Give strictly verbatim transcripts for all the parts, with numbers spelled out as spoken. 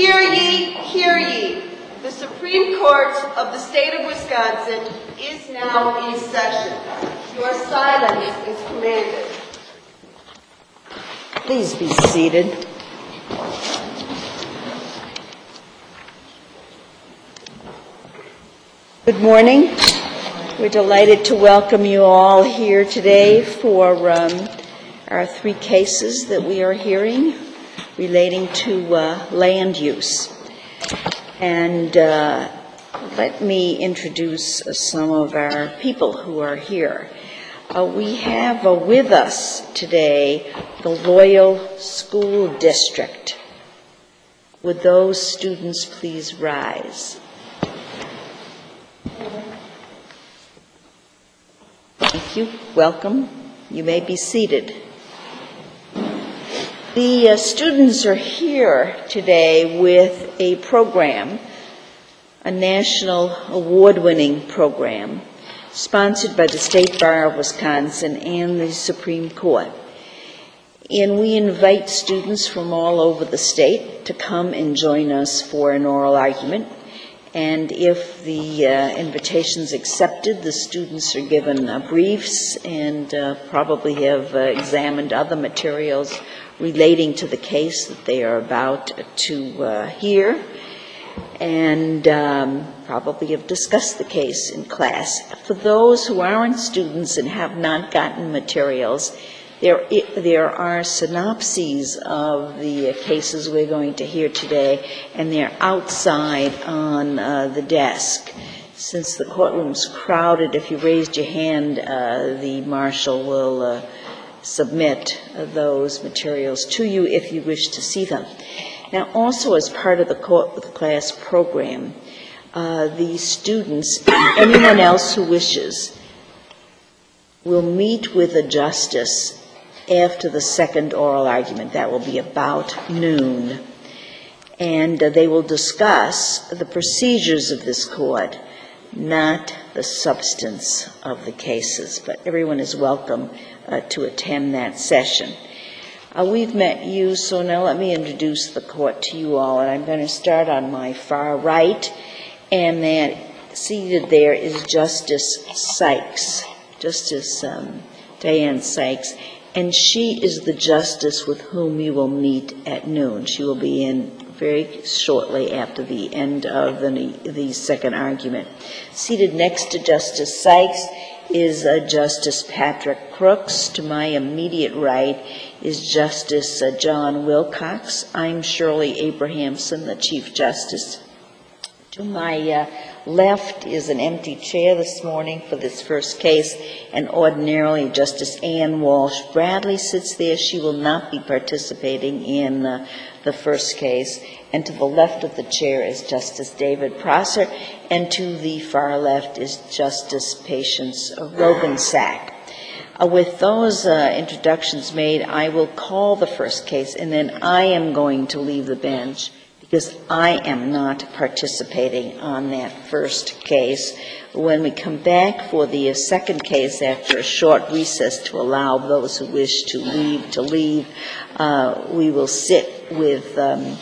Hear ye, hear ye. The Supreme Court of the state of Wisconsin is now in session. Your silence is commanded. Please be seated. Good morning. We're delighted to welcome you all here today for um, our three cases that we are hearing relating to uh, land use. And uh, let me introduce uh, some of our people who are here. Uh, we have uh, with us today the Loyal School District. Would those students please rise? Thank you. Welcome. You may be seated. The uh, students are here today with a program, a national award-winning program, sponsored by the State Bar of Wisconsin and the Supreme Court. And we invite students from all over the state to come and join us for an oral argument. And if the uh, invitation is accepted, the students are given uh, briefs and uh, probably have uh, examined other materials relating to the case that they are about to uh, hear, and um, probably have discussed the case in class. For those who aren't students and have not gotten materials, There, there are synopses of the cases we're going to hear today, and they're outside on uh, the desk. Since the courtroom's crowded, if you raised your hand, uh, the marshal will uh, submit uh, those materials to you if you wish to see them. Now, also as part of the court with class program, uh, the students, anyone else who wishes, will meet with a justice after the second oral argument. That will be about noon. And uh, they will discuss the procedures of this court, not the substance of the cases. But everyone is welcome uh, to attend that session. Uh, we've met you, so now let me introduce the court to you all. And I'm going to start on my far right. And then seated there is Justice Sykes, Justice um, Diane Sykes. And she is the justice with whom you will meet at noon. She will be in very shortly after the end of the, the second argument. Seated next to Justice Sykes is uh, Justice Patrick Crooks. To my immediate right is Justice uh, John Wilcox. I'm Shirley Abrahamson, the Chief Justice. To my uh, left is an empty chair this morning for this first case, and ordinarily Justice Ann Walsh Bradley sits there. She will not be participating in uh, the first case. And to the left of the chair is Justice David Prosser, and to the far left is Justice Patience Rogensack. Uh, with those uh, introductions made, I will call the first case, and then I am going to leave the bench, because I am not participating on that first case. When we come back for the second case after a short recess to allow those who wish to leave to leave, uh, we will sit with, um,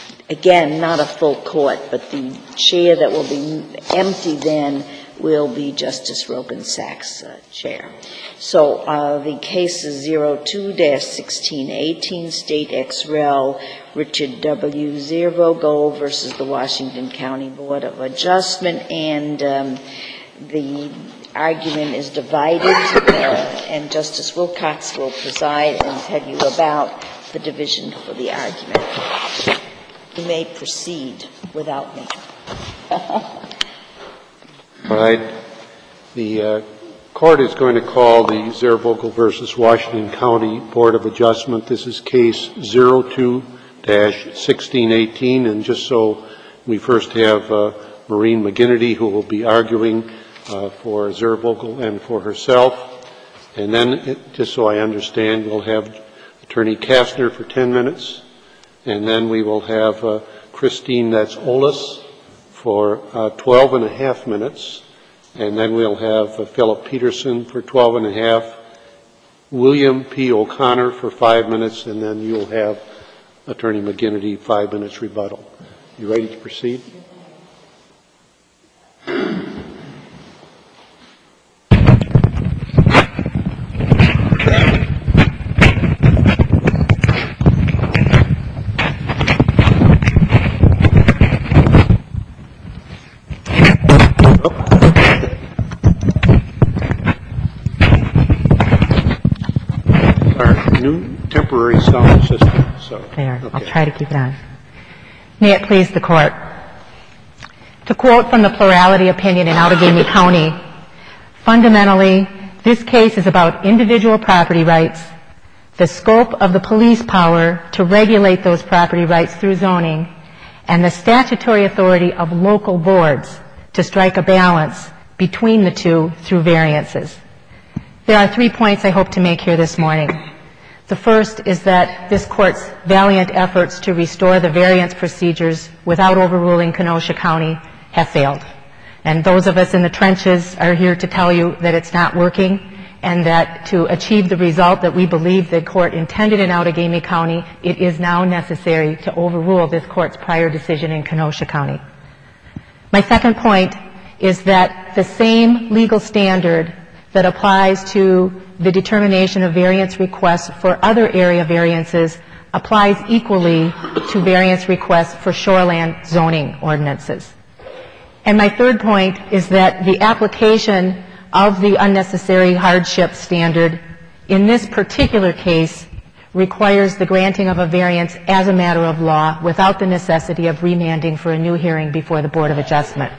again, not a full court, but the chair that will be empty then will be Justice Rogensack's uh, chair. So uh, the case is zero two dash sixteen eighteen, State Ex Rel. Richard W. Ziervogel versus the Washington County Board of Adjustment, and um, the argument is divided, uh, and Justice Wilcox will preside and tell you about the division for the argument. You may proceed without me. All right. The uh, court is going to call the Ziervogel versus Washington County Board of Adjustment. This is case zero two dash sixteen eighteen, and just so we first have uh, Maureen McGinnity, who will be arguing uh, for Ziervogel and for herself. And then, it, just so I understand, we'll have Attorney Kastner for ten minutes, and then we will have uh, Christine, that's Olis, for uh, twelve and a half minutes, and then we'll have uh, Philip Peterson for twelve and a half, William P. O'Connor for five minutes, and then you'll have Attorney McGinnity five minutes rebuttal. You ready to proceed? New temporary sound system. So, there. okay. I'll try to keep it on. May it please the Court. To quote from the plurality opinion in Outagamie County, fundamentally, this case is about individual property rights, the scope of the police power to regulate those property rights through zoning, and the statutory authority of local boards to strike a balance between the two through variances. There are three points I hope to make here this morning. The first is that this Court's valiant efforts to restore the variance procedures without overruling Kenosha County have failed. And those of us in the trenches are here to tell you that it's not working, and that to achieve the result that we believe the Court intended in Outagamie County, it is now necessary to overrule this Court's prior decision in Kenosha County. My second point is that the same legal standard that applies to the determination of variance requests for other area variances applies equally to variance requests for shoreland zoning ordinances. And my third point is that the application of the unnecessary hardship standard in this particular case requires the granting of a variance as a matter of law without the necessity of remanding for a new hearing before the Board of Adjustment.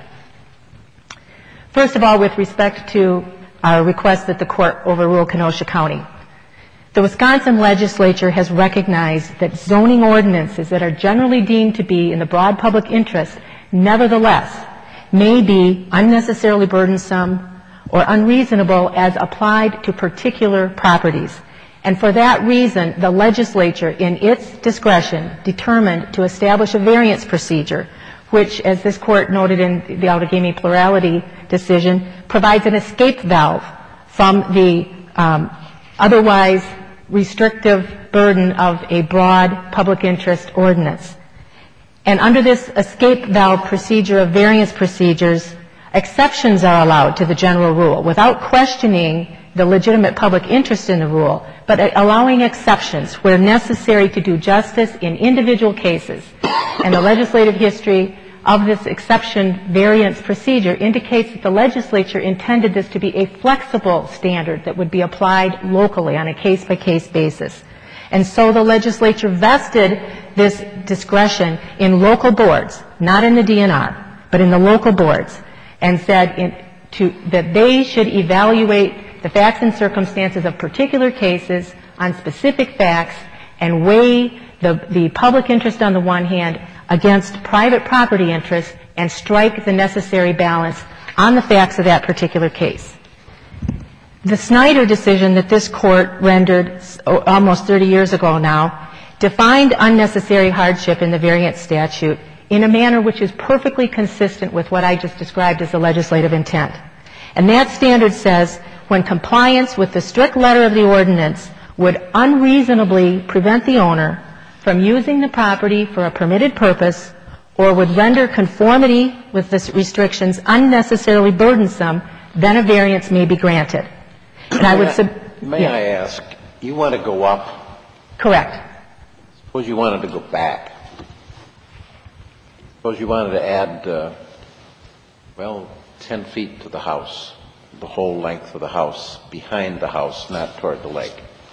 First of all, with respect to our request that the Court overrule Kenosha County, the Wisconsin legislature has recognized that zoning ordinances that are generally deemed to be in the broad public interest nevertheless may be unnecessarily burdensome or unreasonable as applied to particular properties. And for that reason, the legislature, in its discretion, determined to establish a variance procedure, which, as this Court noted in the Outagamie plurality decision, provides an escape valve from the um, otherwise restrictive burden of a broad public interest ordinance. And under this escape valve procedure of variance procedures, exceptions are allowed to the general rule without questioning the legitimate public interest in the rule, but allowing exceptions where necessary to do justice in individual cases. And the legislative history of this exception variance procedure indicates that the legislature intended this to be a flexible standard that would be applied locally on a case-by-case basis. And so the legislature vested this discretion in local boards, not in the D N R, but in the local boards, and said in, to, that they should evaluate the facts and circumstances of particular cases on specific facts and weigh the, the public interest on the one hand against private property interests and strike the necessary balance on the facts of that particular case. The Snyder decision that this Court rendered almost thirty years ago now defined unnecessary hardship in the variance statute in a manner which is perfectly consistent with what I just described as the legislative intent. And that standard says when compliance with the strict letter of the ordinance would unreasonably prevent the owner from using the property for a permitted purpose or would render conformity with the restrictions unnecessarily burdensome, then a variance may be granted. And I would sub- May yeah. I ask, you want to go up? Correct. Suppose you wanted to go back. Suppose you wanted to add, uh, well, ten feet to the house, the whole length of the house, behind the house, not toward the lake.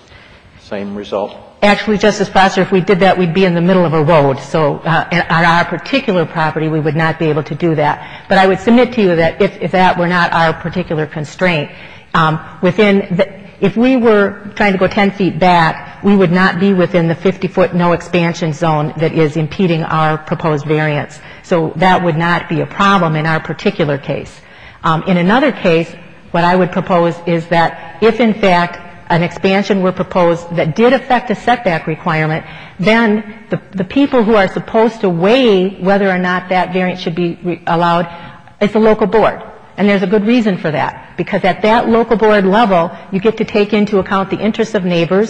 Same result? Actually, Justice Prosser, if we did that, we'd be in the middle of a road. So uh, on our particular property, we would not be able to do that. But I would submit to you that if, if that were not our particular constraint, um, within the, if we were trying to go ten feet back, we would not be within the fifty-foot no expansion zone that is impeding our proposed variance. So that would not be a problem in our particular case. Um, in another case, what I would propose is that if, in fact, an expansion were proposed that did affect a setback requirement, then the, the people who are supposed to weigh whether or not that variance should be re- allowed is the local board. And there's a good reason for that, because at that local board level, you get to take into account the interests of neighbors,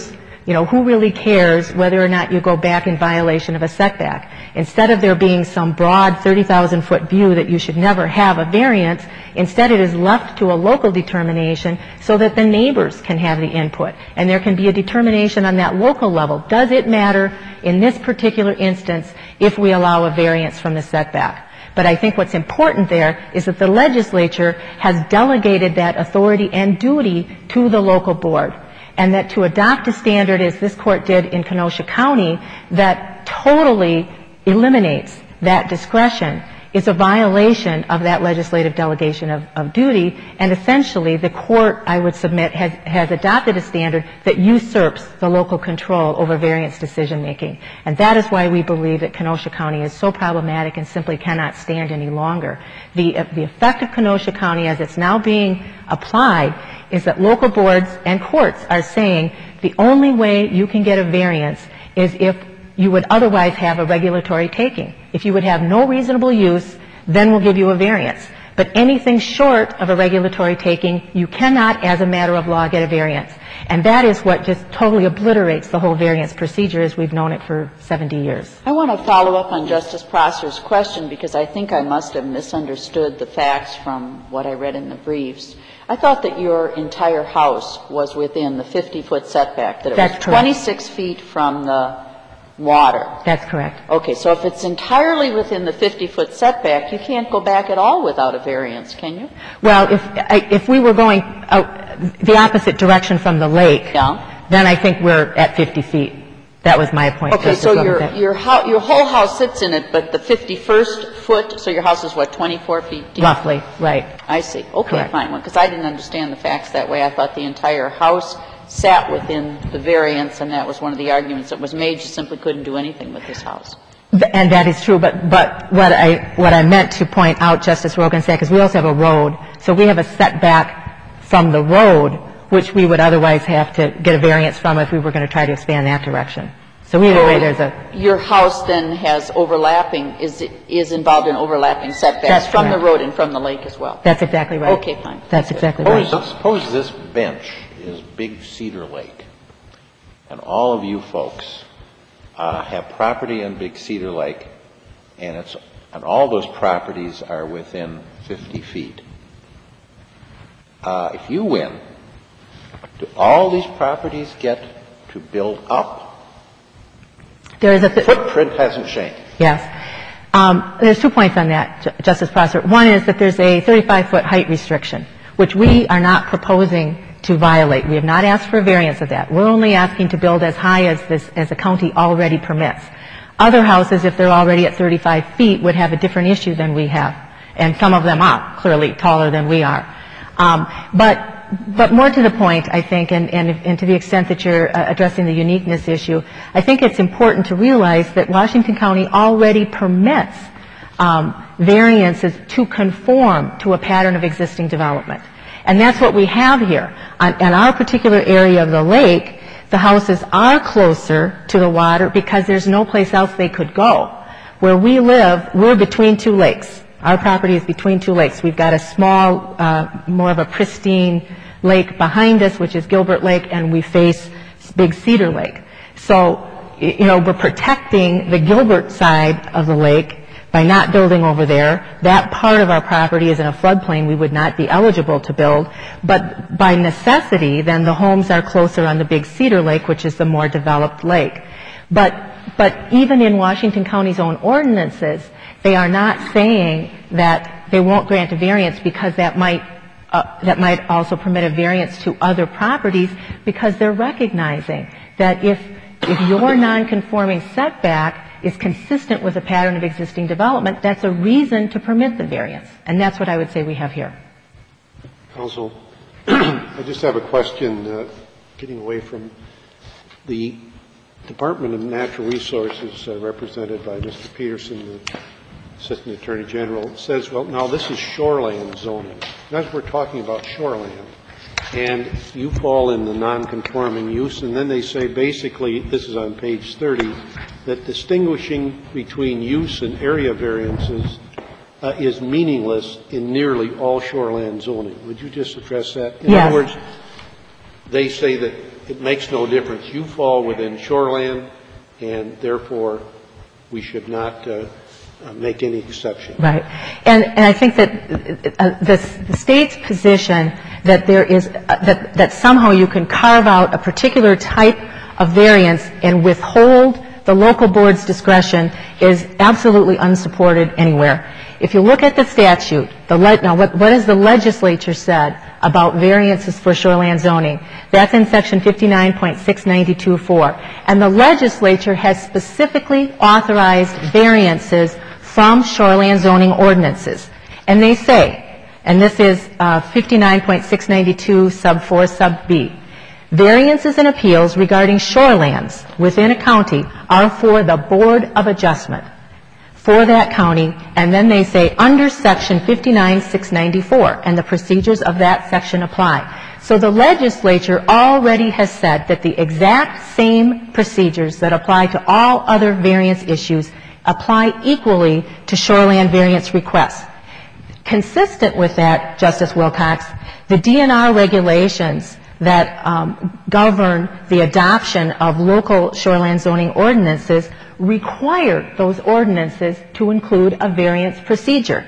You know, who really cares whether or not you go back in violation of a setback? Instead of there being some broad thirty thousand foot view that you should never have a variance, instead it is left to a local determination so that the neighbors can have the input. And there can be a determination on that local level. Does it matter in this particular instance if we allow a variance from the setback? But I think what's important there is that the legislature has delegated that authority and duty to the local board, and that to adopt a standard, as this court did in Kenosha County, that totally eliminates that discretion is a violation of that legislative delegation of, of duty, and essentially the court, I would submit, has, has adopted a standard that usurps the local control over variance decision making. And that is why we believe that Kenosha County is so problematic and simply cannot stand any longer. The, uh, the effect of Kenosha County as it's now being applied is that local boards and courts are saying the only way you can get a variance is if you would otherwise have a regulatory taking. If you would have no reasonable use, then we'll give you a variance. But anything short of a regulatory taking, you cannot, as a matter of law, get a variance. And that is what just totally obliterates the whole variance procedure as we've known it for seventy years. I want to follow up on Justice Prosser's question because I think I must have misunderstood the facts from what I read in the briefs. I thought that your entire house was within the fifty foot setback, that it That's was correct. twenty-six feet from the water. That's correct. Okay, so if it's entirely within the fifty foot setback, you can't go back at all without a variance, can you? Well, if, I- if we were going out the opposite direction from the lake, Yeah. then I think we're at fifty feet. That was my point. Okay, Justice so your Robinson. your hou- your whole house sits in it, but the fifty-first foot, so your house is what, twenty-four feet deep? Roughly, right. I see. Okay, Correct. fine. Because I didn't understand the facts that way. I thought the entire house sat within the variance, and that was one of the arguments that was made. You simply couldn't do anything with this house. And that is true, but, but what I, what I meant to point out, Justice Rogan said, because we also have a road, so we have a setback from the road, which we would otherwise have to get a variance from if we were going to try to expand that direction. So either way, there's a... Your house then has overlapping, is is involved in overlapping setbacks That's from the correct. road and from the lake as well. That's exactly right. Okay, fine. That's exactly right. Suppose, suppose this bench is Big Cedar Lake, and all of you folks uh, have property in Big Cedar Lake, and it's and all those properties are within fifty feet. Uh, if you win, do all these properties get to build up? There is a... Th- Footprint hasn't changed. Yes. Um, there's two points on that, Ju- Justice Prosser. One is that there's a thirty-five foot height restriction, which we are not proposing to violate. We have not asked for a variance of that. We're only asking to build as high as this, as the county already permits. Other houses, if they're already at thirty-five feet, would have a different issue than we have. And some of them are clearly taller than we are. Um, but But more to the point, I think, and, and, and to the extent that you're uh, addressing the uniqueness issue, I think it's important to realize that Washington County already permits um, variances to conform to a pattern of existing development. And that's what we have here. On, on our particular area of the lake, the houses are closer to the water because there's no place else they could go. Where we live, we're between two lakes. Our property is between two lakes. We've got a small, uh, more of a pristine lake behind us, which is Gilbert Lake, and we face Big Cedar Lake. So, you know, we're protecting the Gilbert side of the lake by not building over there. That part of our property is in a floodplain. We would not be eligible to build. But by necessity, then the homes are closer on the Big Cedar Lake, which is the more developed lake. But, but even in Washington County's own ordinances, they are not saying that they won't grant a variance because that might uh, that might also permit a variance to other properties, because they're recognizing that if if your non-conforming setback is consistent with a pattern of existing development, that's a reason to permit the variance. And that's what I would say we have here. Counsel, I just have a question, uh, getting away from the Department of Natural Resources, uh, represented by Mister Peterson, the Assistant Attorney General, says, well, now this is shoreland zoning. That's we're talking about shoreland. And you fall in the non-conforming use, and then they say basically, this is on page thirty, that distinguishing between use and area variances uh, is meaningless in nearly all shoreland zoning. Would you just address that? In Yes. other words, they say that it makes no difference. You fall within shoreland, and therefore we should not uh, uh, make any exception. Right. And, and I think that uh, the, the state's position that there is, uh, that, that somehow you can carve out a particular type of variance and withhold the local board's discretion is absolutely unsupported anywhere. If you look at the statute, the le- now what, what has the legislature said about variances for shoreland zoning? That's in section fifty-nine point six ninety-two four. And the legislature has specifically authorized variances from shoreland zoning ordinances. And they say, and this is uh, fifty-nine point six ninety-two sub four sub B, variances and appeals regarding shorelands within a county are for the Board of Adjustment for that county, and then they say under section fifty-nine point six ninety-four, and the procedures of that section apply. So the legislature already has said that the exact same procedures that apply to all other variance issues apply equally to shoreland variance requests. Consistent with that, Justice Wilcox, the D N R regulations that um, govern the adoption of local shoreland zoning ordinances require those ordinances to include a variance procedure.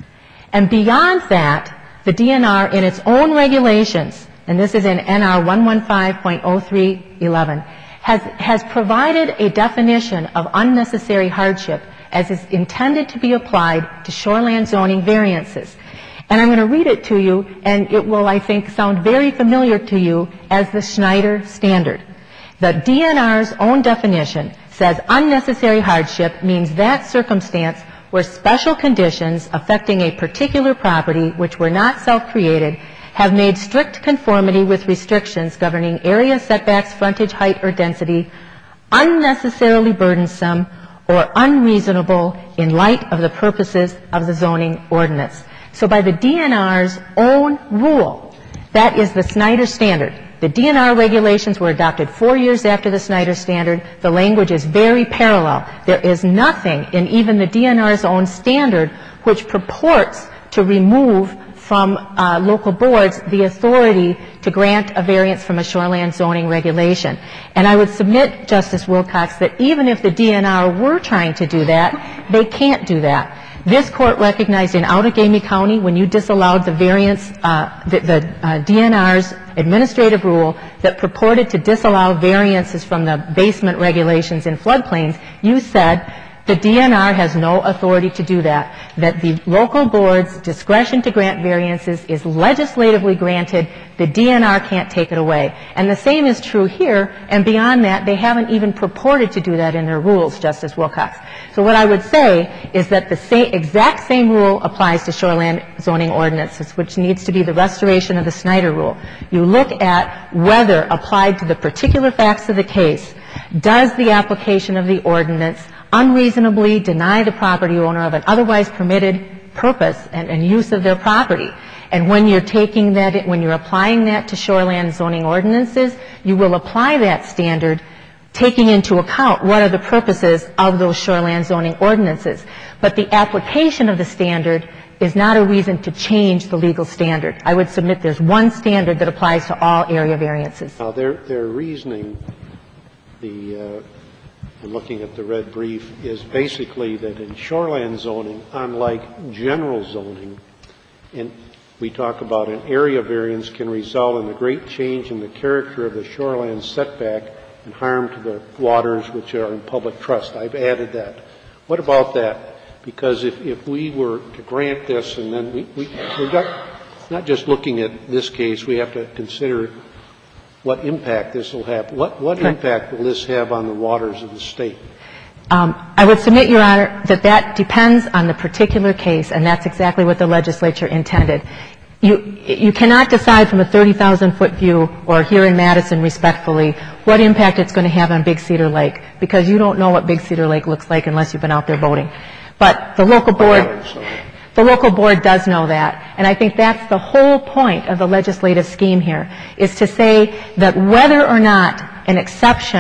And beyond that, the D N R in its own regulations, and this is in N R one fifteen point oh three eleven, has, has provided a definition of unnecessary hardship as is intended to be applied to shoreland zoning variances. And I'm going to read it to you, and it will, I think, sound very familiar to you as the Schneider Standard. The D N R's own definition says unnecessary hardship means that circumstance where special conditions affecting a particular property which were not self-created have made strict conformity with restrictions governing area, setbacks, frontage, height, or density unnecessarily burdensome or unreasonable in light of the purposes of the zoning ordinance. So by the D N R's own rule, that is the Schneider Standard. The D N R regulations were adopted four years after the Schneider Standard. The language is very parallel. There is nothing in even the D N R's own standard which purports to remove from uh, local boards the authority to grant a variance from a shoreland zoning regulation. And I would submit, Justice Wilcox, that even if the D N R were trying to do that, they can't do that. This court recognized in Outagamie County, when you disallowed the variance, uh, the, the uh, D N R's administrative rule that purported to disallow variances from the basement regulations in floodplains, you said the D N R has no authority to do that, that the local board's discretion to grant variances is legislatively granted. The D N R can't take it away. And the same is true here, and beyond that, they haven't even purported to do that in their rules, Justice Wilcox. So what I would say is that the same, exact same rule applies to shoreland zoning ordinances, which needs to be the restoration of the Schneider rule. You look at whether, applied to the particular facts of the case, does the application of the ordinance unreasonably deny the property owner of an otherwise permitted purpose and, and use of their property. And when you're taking that, when you're applying that to shoreland zoning ordinances, you will apply that standard taking into account what are the purposes of those shoreland zoning ordinances. But the application of the standard is not a reason to change the legal standard. I would submit there's one standard that applies to all area variances. Now, their, their reasoning, the, uh, and looking at the red brief, is basically that in shoreland zoning, unlike general zoning, and we talk about an area variance can result in a great change in the character of the shoreland setback and harm to the waters which are in public trust. I've added that. What about that? Because if, if we were to grant this, and then we, we, we're not, not just looking at this case, we have to consider what impact this will have. What, what Correct. impact will this have on the waters of the state? Um, I would submit, Your Honor, that that depends on the particular case, and that's exactly what the legislature intended. You, you cannot decide from a thirty thousand foot view, or here in Madison respectfully, what impact it's going to have on Big Cedar Lake, because you don't know what Big Cedar Lake looks like unless you've been out there boating. But the local board, the local board does know that, and I think that's the whole point of the legislative scheme here, is to say that whether or not an exception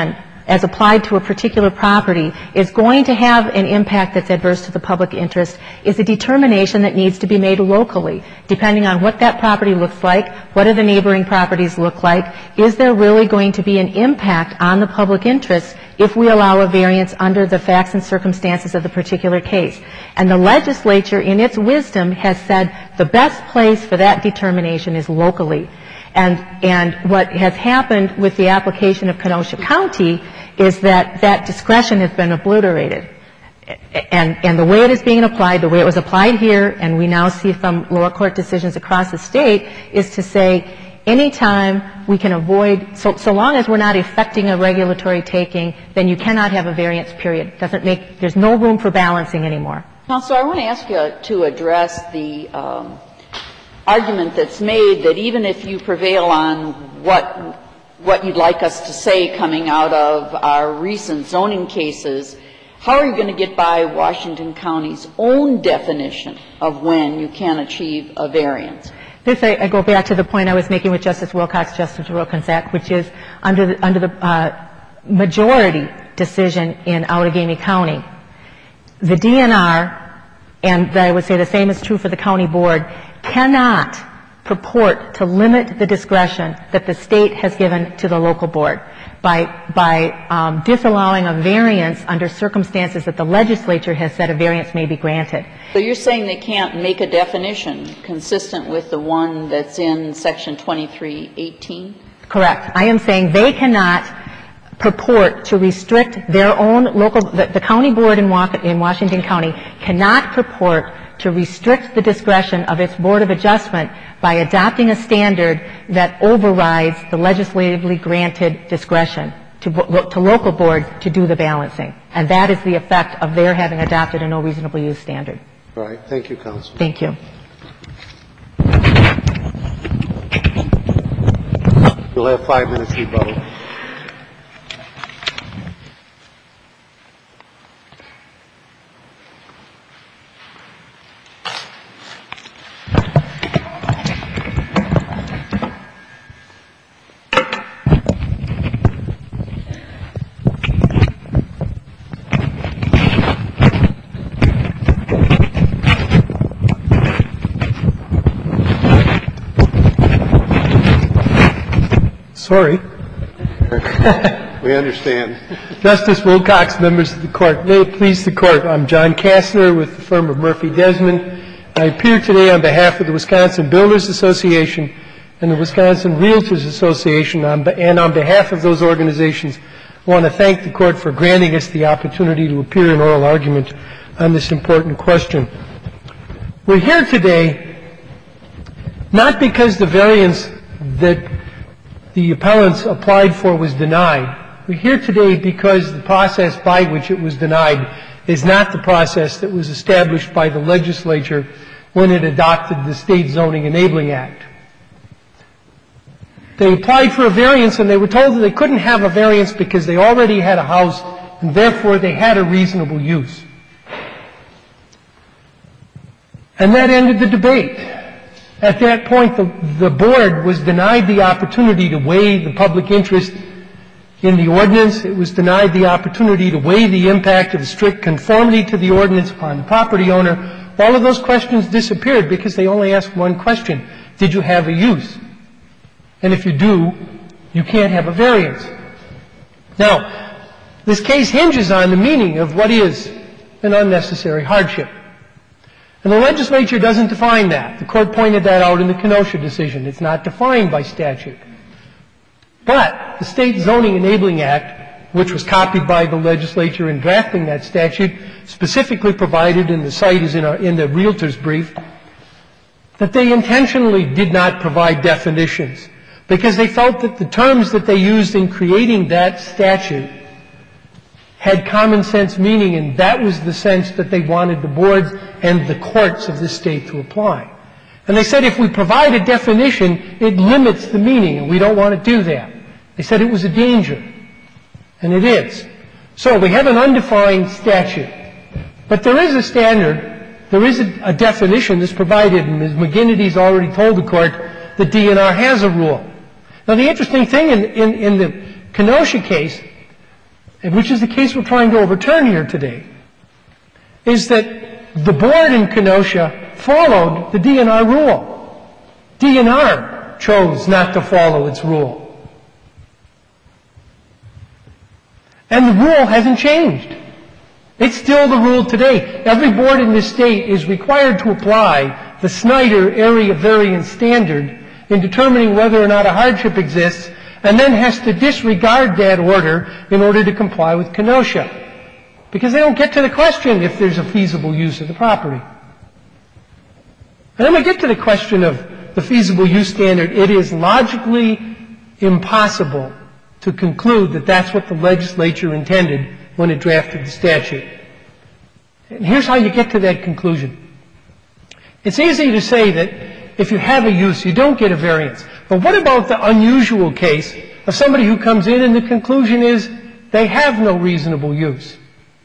as applied to a particular property is going to have an impact that's adverse to the public interest is a determination that needs to be made locally, depending on what that property looks like, what do the neighboring properties look like, is there really going to be an impact on the public interest if we allow a variance under the facts and circumstances of the particular case. And the legislature, in its wisdom, has said the best place for that determination is locally. And, and what has happened with the application of Kenosha County is that that discretion has been obliterated. And, and the way it is being applied, the way it was applied here, and we now see from lower court decisions across the state, is to say anytime we can avoid, so, so long as we're not effecting a regulatory taking, then you cannot have a variance period. Doesn't make, there's no room for balancing anymore. Counsel, I want to ask you to address the um, argument that's made that even if you prevail on what what you'd like us to say coming out of our recent zoning cases, how are you going to get by Washington County's own definition of when you can achieve a variance? This, I, I go back to the point I was making with Justice Wilcox, Justice Wilkinsack, which is under the, under the uh, majority decision in Outagamie County, the D N R, and I would say the same is true for the county board, cannot purport to limit the discretion that the state has given to the local board by, by um, disallowing a variance under circumstances that the legislature has said a variance may be granted. So you're saying they can't make a definition consistent with the one that's in Section twenty-three eighteen? Correct. I am saying they cannot purport to restrict their own local, the, the county board in, in Washington County cannot purport to restrict the discretion of its Board of Adjustment by adopting a standard that overrides the legislatively granted discretion to, to local boards to do the balancing. And that is the effect of their having adopted a no reasonable use standard. All right. Thank you, Counsel. Thank you. You'll have five minutes rebuttal. Sorry. We understand. Justice Wilcox, members of the court. May it please the court. I'm John Kastner with the firm of Murphy Desmond. I appear today on behalf of the Wisconsin Builders Association and the Wisconsin Realtors Association, and on behalf of those organizations, I want to thank the court for granting us the opportunity to appear in oral argument on this important question. We're here today not because the variance that the appellants applied for was denied. We're here today because the process by which it was denied is not the process that was established by the legislature when it adopted the State Zoning Enabling Act. They applied for a variance and they were told that they couldn't have a variance because they already had a house and therefore they had a reasonable use. And that ended the debate. At that point, the, the board was denied the opportunity to weigh the public interest in the ordinance. It was denied the opportunity to weigh the impact of strict conformity to the ordinance upon the property owner. All of those questions disappeared because they only asked one question. Did you have a use? And if you do, you can't have a variance. Now, this case hinges on the meaning of what is an unnecessary hardship. And the legislature doesn't define that. The court pointed that out in the Kenosha decision. It's not defined by statute. But the State Zoning Enabling Act, which was copied by the legislature in drafting that statute, specifically provided, and the site is in, our, in the realtor's brief, that they intentionally did not provide definitions because they felt that the terms that they used in creating that statute had common sense meaning, and that was the sense that they wanted the boards and the courts of the state to apply. And they said if we provide a definition, it limits the meaning, and we don't want to do that. They said it was a danger, and it is. So we have an undefined statute. But there is a standard, there is a, a definition that's provided, and Miz McGinnity's already told the court that D N R has a rule. Now, the interesting thing in, in, in the Kenosha case, and which is the case we're trying to overturn here today, is that the board in Kenosha followed the D N R rule. D N R chose not to follow its rule. And the rule hasn't changed. It's still the rule today. Every board in this state is required to apply the Snyder area variance standard in determining whether or not a hardship exists, and then has to disregard that order in order to comply with Kenosha, because they don't get to the question if there's a feasible use of the property. And then we get to the question of the feasible use standard. It is logically impossible to conclude that that's what the legislature intended when it drafted the statute. And here's how you get to that conclusion. It's easy to say that if you have a use, you don't get a variance. But what about the unusual case of somebody who comes in and the conclusion is they have no reasonable use?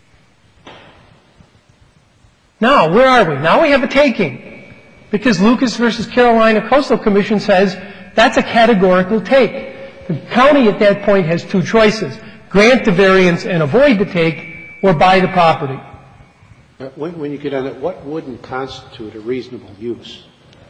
Now, where are we? Now we have a taking, because Lucas versus Carolina Coastal Commission says that's a categorical take. The county at that point has two choices: grant the variance and avoid the take, or buy the property. When, when you get on it, what wouldn't constitute a reasonable use?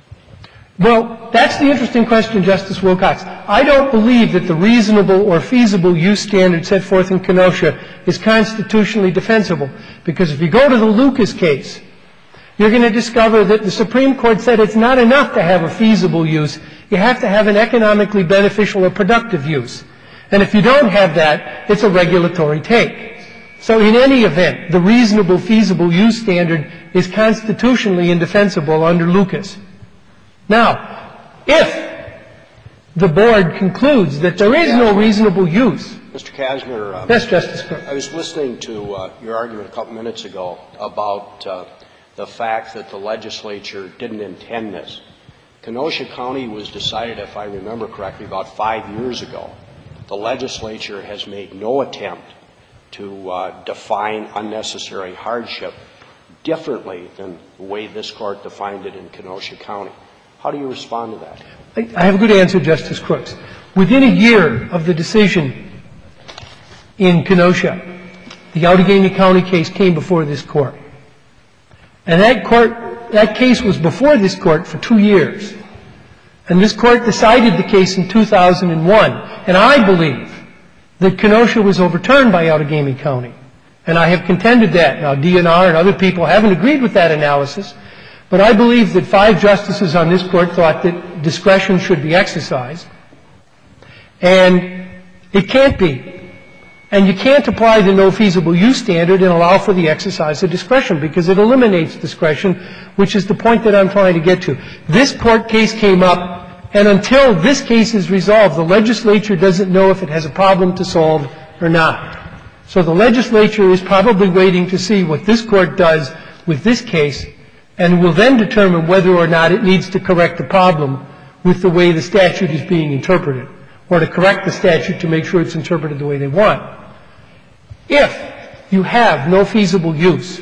Well, that's the interesting question, Justice Wilcox. I don't believe that the reasonable or feasible use standard set forth in Kenosha is constitutionally defensible, because if you go to the Lucas case, you're going to discover that the Supreme Court said it's not enough to have a feasible use. You have to have an economically beneficial or productive use. And if you don't have that, it's a regulatory take. So in any event, the reasonable, feasible use standard is constitutionally indefensible under Lucas. Now, if the board concludes that there is no reasonable use. Mister Kasner. Um, yes, Justice Cook. I was listening to uh, your argument a couple minutes ago about uh, the fact that the legislature didn't intend this. Kenosha County was decided, if I remember correctly, about five years ago. The legislature has made no attempt to uh, define unnecessary hardship differently than the way this court defined it in Kenosha County. How do you respond to that? I have a good answer, Justice Crooks. Within a year of the decision in Kenosha, the Allegheny County case came before this court. And that court, that case was before this court for two years. And this court decided the case in two thousand one. And I believe that Kenosha was overturned by Allegheny County. And I have contended that. Now, D N R and other people haven't agreed with that analysis. But I believe that five justices on this court thought that discretion should be exercised. And it can't be. And you can't apply the no feasible use standard and allow for the exercise of discretion, because it eliminates discretion, which is the point that I'm trying to get to. This court case came up, and until this case is resolved, the legislature doesn't know if it has a problem to solve or not. So the legislature is probably waiting to see what this court does with this case, and will then determine whether or not it needs to correct the problem with the way the statute is being interpreted, or to correct the statute to make sure it's interpreted the way they want. If you have no feasible use,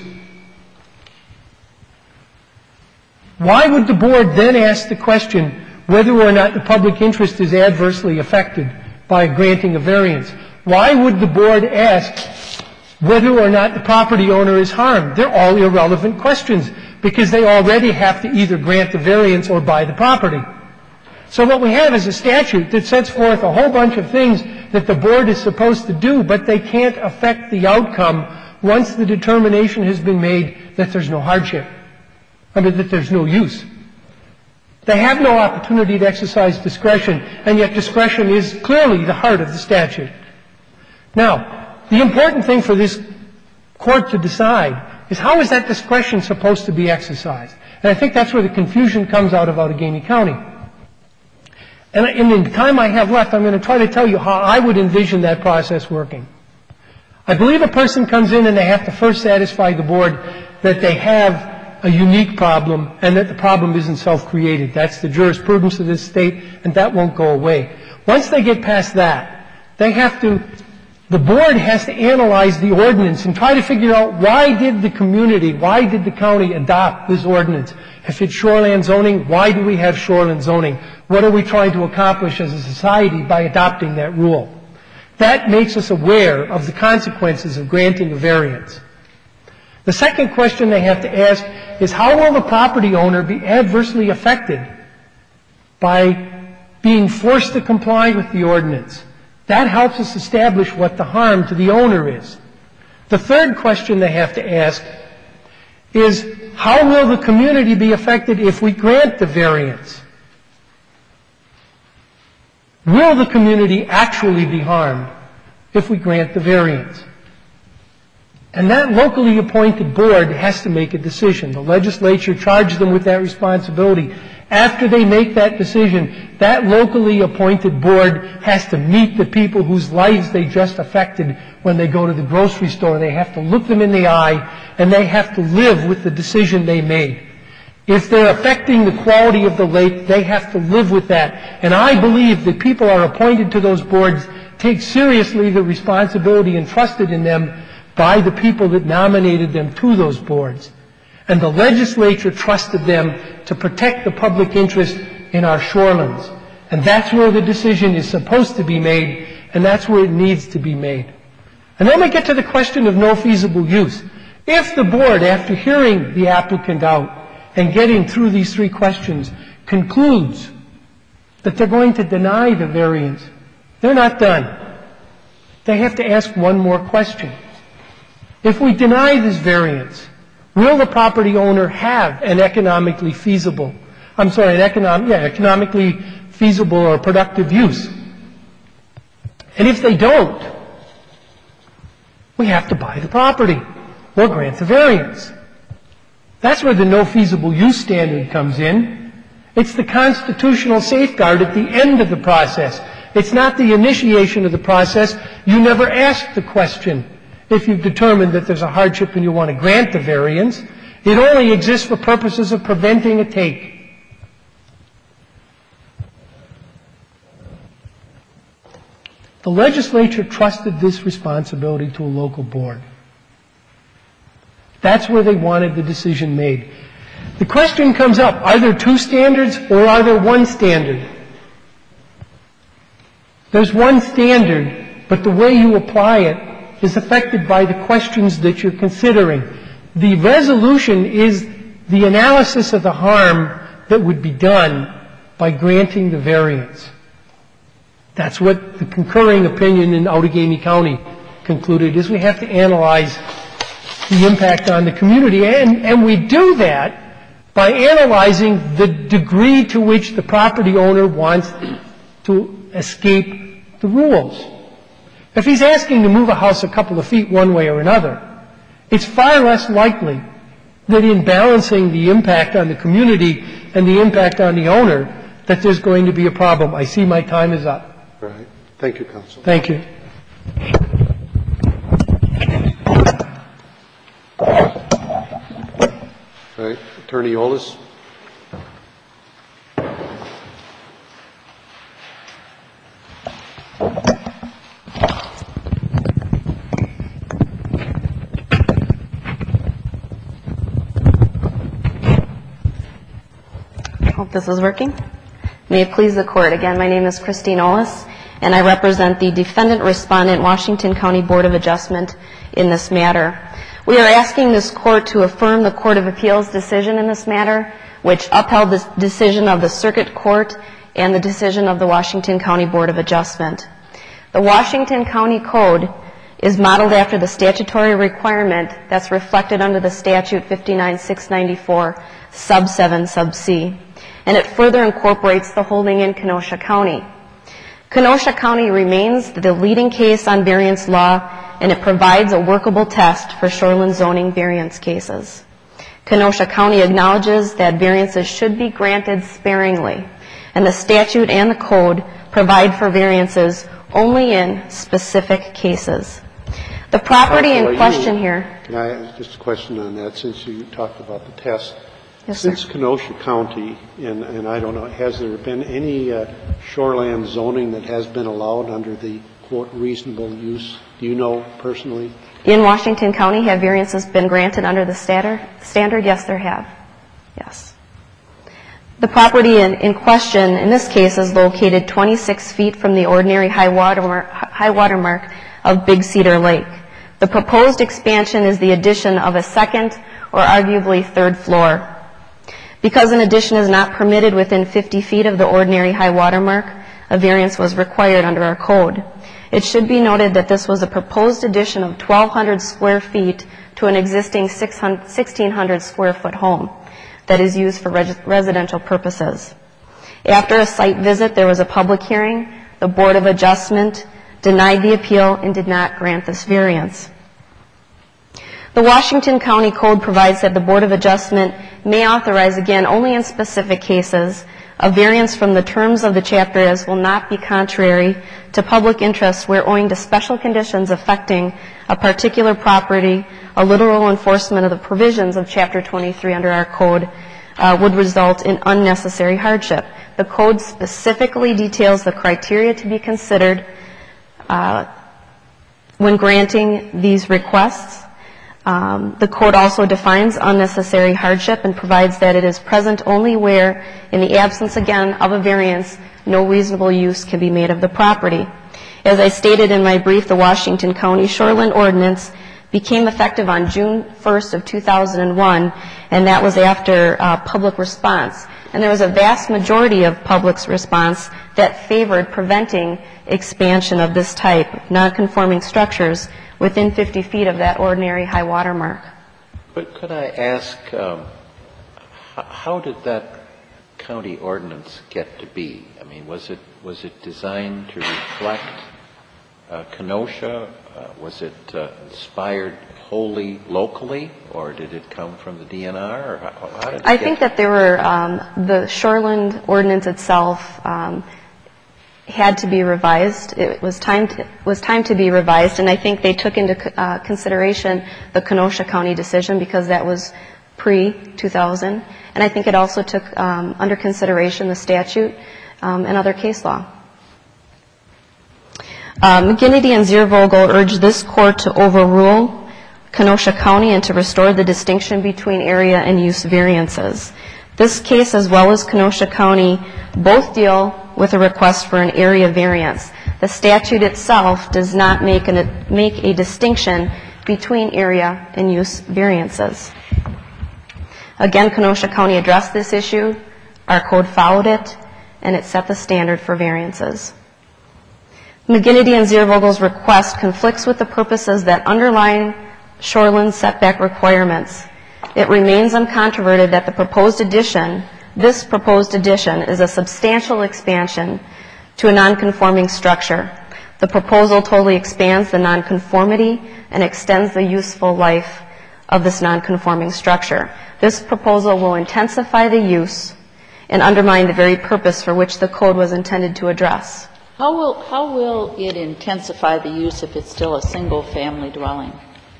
why would the board then ask the question whether or not the public interest is adversely affected by granting a variance? Why would the board ask whether or not the property owner is harmed? They're all irrelevant questions, because they already have to either grant the variance or buy the property. So what we have is a statute that sets forth a whole bunch of things that the board is supposed to do, but they can't affect the outcome once the determination has been made that there's no hardship, I mean, that there's no use. They have no opportunity to exercise discretion, and yet discretion is clearly the heart of the statute. Now, the important thing for this court to decide is how is that discretion supposed to be exercised? And I think that's where the confusion comes out of Allegheny County. And in the time I have left, I'm going to try to tell you how I would envision that process working. I believe a person comes in and they have to first satisfy the board that they have a unique problem and that the problem isn't self-created. That's the jurisprudence of this state, and that won't go away. Once they get past that, they have to, the board has to analyze the ordinance and try to figure out why did the community, why did the county adopt this ordinance? If it's shoreland zoning, why do we have shoreland zoning? What are we trying to accomplish as a society by adopting that rule? That makes us aware of the consequences of granting a variance. The second question they have to ask is, how will the property owner be adversely affected by being forced to comply with the ordinance? That helps us establish what the harm to the owner is. The third question they have to ask is, how will the community be affected if we grant the variance? Will the community actually be harmed if we grant the variance? And that locally appointed board has to make a decision. The legislature charged them with that responsibility. After they make that decision, that locally appointed board has to meet the people whose lives they just affected when they go to the grocery store. They have to look them in the eye, and they have to live with the decision they made. If they're affecting the quality of the lake, they have to live with that. And I believe that people are appointed to those boards take seriously the responsibility entrusted in them by the people that nominated them to those boards. And the legislature trusted them to protect the public interest in our shorelands. And that's where the decision is supposed to be made, and that's where it needs to be made. And then we get to the question of no feasible use. If the board, after hearing the applicant out and getting through these three questions, concludes that they're going to deny the variance, they're not done. They have to ask one more question. If we deny this variance, will the property owner have an economically feasible, I'm sorry, an economic, yeah, economically feasible or productive use? And if they don't, we have to buy the property or grant the variance. That's where the no feasible use standard comes in. It's the constitutional safeguard at the end of the process. It's not the initiation of the process. You never ask the question if you've determined that there's a hardship and you want to grant the variance. It only exists for purposes of preventing a take. The legislature trusted this responsibility to a local board. That's where they wanted the decision made. The question comes up, are there two standards or are there one standard? There's one standard, but the way you apply it is affected by the questions that you're considering. The resolution is the analysis of the harm that would be done by granting the variance. That's what the concurring opinion in Outagamie County concluded, is we have to analyze the impact on the community. And, and we do that by analyzing the degree to which the property owner wants to escape the rules. If he's asking to move a house a couple of feet one way or another, it's far less likely that in balancing the impact on the community and the impact on the owner that there's going to be a problem. I see my time is up. All right. Thank you, Counsel. Thank you. All right. Attorney Olis. Hope this is working. May it please the Court. Again, my name is Christine Olis, and I represent the defendant respondent, Washington County Board of Adjustment, in this matter. We are asking this Court to affirm the Court of Appeals decision in this matter, which upheld the decision of the Circuit Court and the decision of the Washington County Board of Adjustment. The Washington County Code is modeled after the statutory requirement that's reflected under the statute fifty-nine six ninety-four, sub seven, sub C, and it further incorporates the holding in Kenosha County. Kenosha County remains the leading case on variance law, and it provides a workable test for shoreline zoning variance cases. Kenosha County acknowledges that variances should be granted sparingly, and the statute and the code provide for variances only in specific cases. The property in question here... Can I ask just a question on that, since you talked about the test? Yes, Since sir. Kenosha County, and, and I don't know, has there been any uh, shoreland zoning that has been allowed under the, quote, reasonable use? Do you know personally? In Washington County, have variances been granted under the standard? Standard? Yes, there have. Yes. The property in, in question, in this case, is located twenty-six feet from the ordinary high water, mark, high water mark of Big Cedar Lake. The proposed expansion is the addition of a second or arguably third floor. Because an addition is not permitted within fifty feet of the ordinary high water mark, a variance was required under our code. It should be noted that this was a proposed addition of twelve hundred square feet to an existing sixteen hundred square foot home that is used for res- residential purposes. After a site visit, there was a public hearing. The Board of Adjustment denied the appeal and did not grant this variance. The Washington County Code provides that the Board of Adjustment may authorize, again, only in specific cases, a variance from the terms of the chapter as will not be contrary to public interest where, owing to special conditions affecting a particular property, a literal enforcement of the provisions of Chapter twenty-three under our code uh, would result in unnecessary hardship. The code specifically details the criteria to be considered uh, when granting these requests. Um, the code also defines unnecessary hardship and provides that it is present only where, in the absence again of a variance, no reasonable use can be made of the property. As I stated in my brief, the Washington County Shoreland Ordinance became effective on June first of two thousand one, and that was after uh, public response. And there was a vast majority of public's response that favored preventing expansion of this type, non-conforming structures, within fifty feet of that ordinary high water mark. But could I ask, um, h- how did that county ordinance get to be? I mean, was it was it designed to reflect uh, Kenosha? Uh, was it uh, inspired wholly locally, or did it come from the D N R? Or how, how did it I get think to that there were um, the Shoreland Ordinance itself. Um, had to be revised. It was time to, was time to be revised, and I think they took into uh, consideration the Kenosha County decision because that was pre two thousand, and I think it also took um, under consideration the statute um, and other case law. Uh, McGinnity and Ziervogel urged this court to overrule Kenosha County and to restore the distinction between area and use variances. This case, as well as Kenosha County, both deal with a request for an area variance. The statute itself does not make, an, make a distinction between area and use variances. Again, Kenosha County addressed this issue, our code followed it, and it set the standard for variances. McGinnity and Ziervogel's request conflicts with the purposes that underlie shoreline setback requirements. It remains uncontroverted that the proposed addition This proposed addition is a substantial expansion to a nonconforming structure. The proposal totally expands the nonconformity and extends the useful life of this nonconforming structure. This proposal will intensify the use and undermine the very purpose for which the code was intended to address. How will, how will it intensify the use if it's still a single-family dwelling?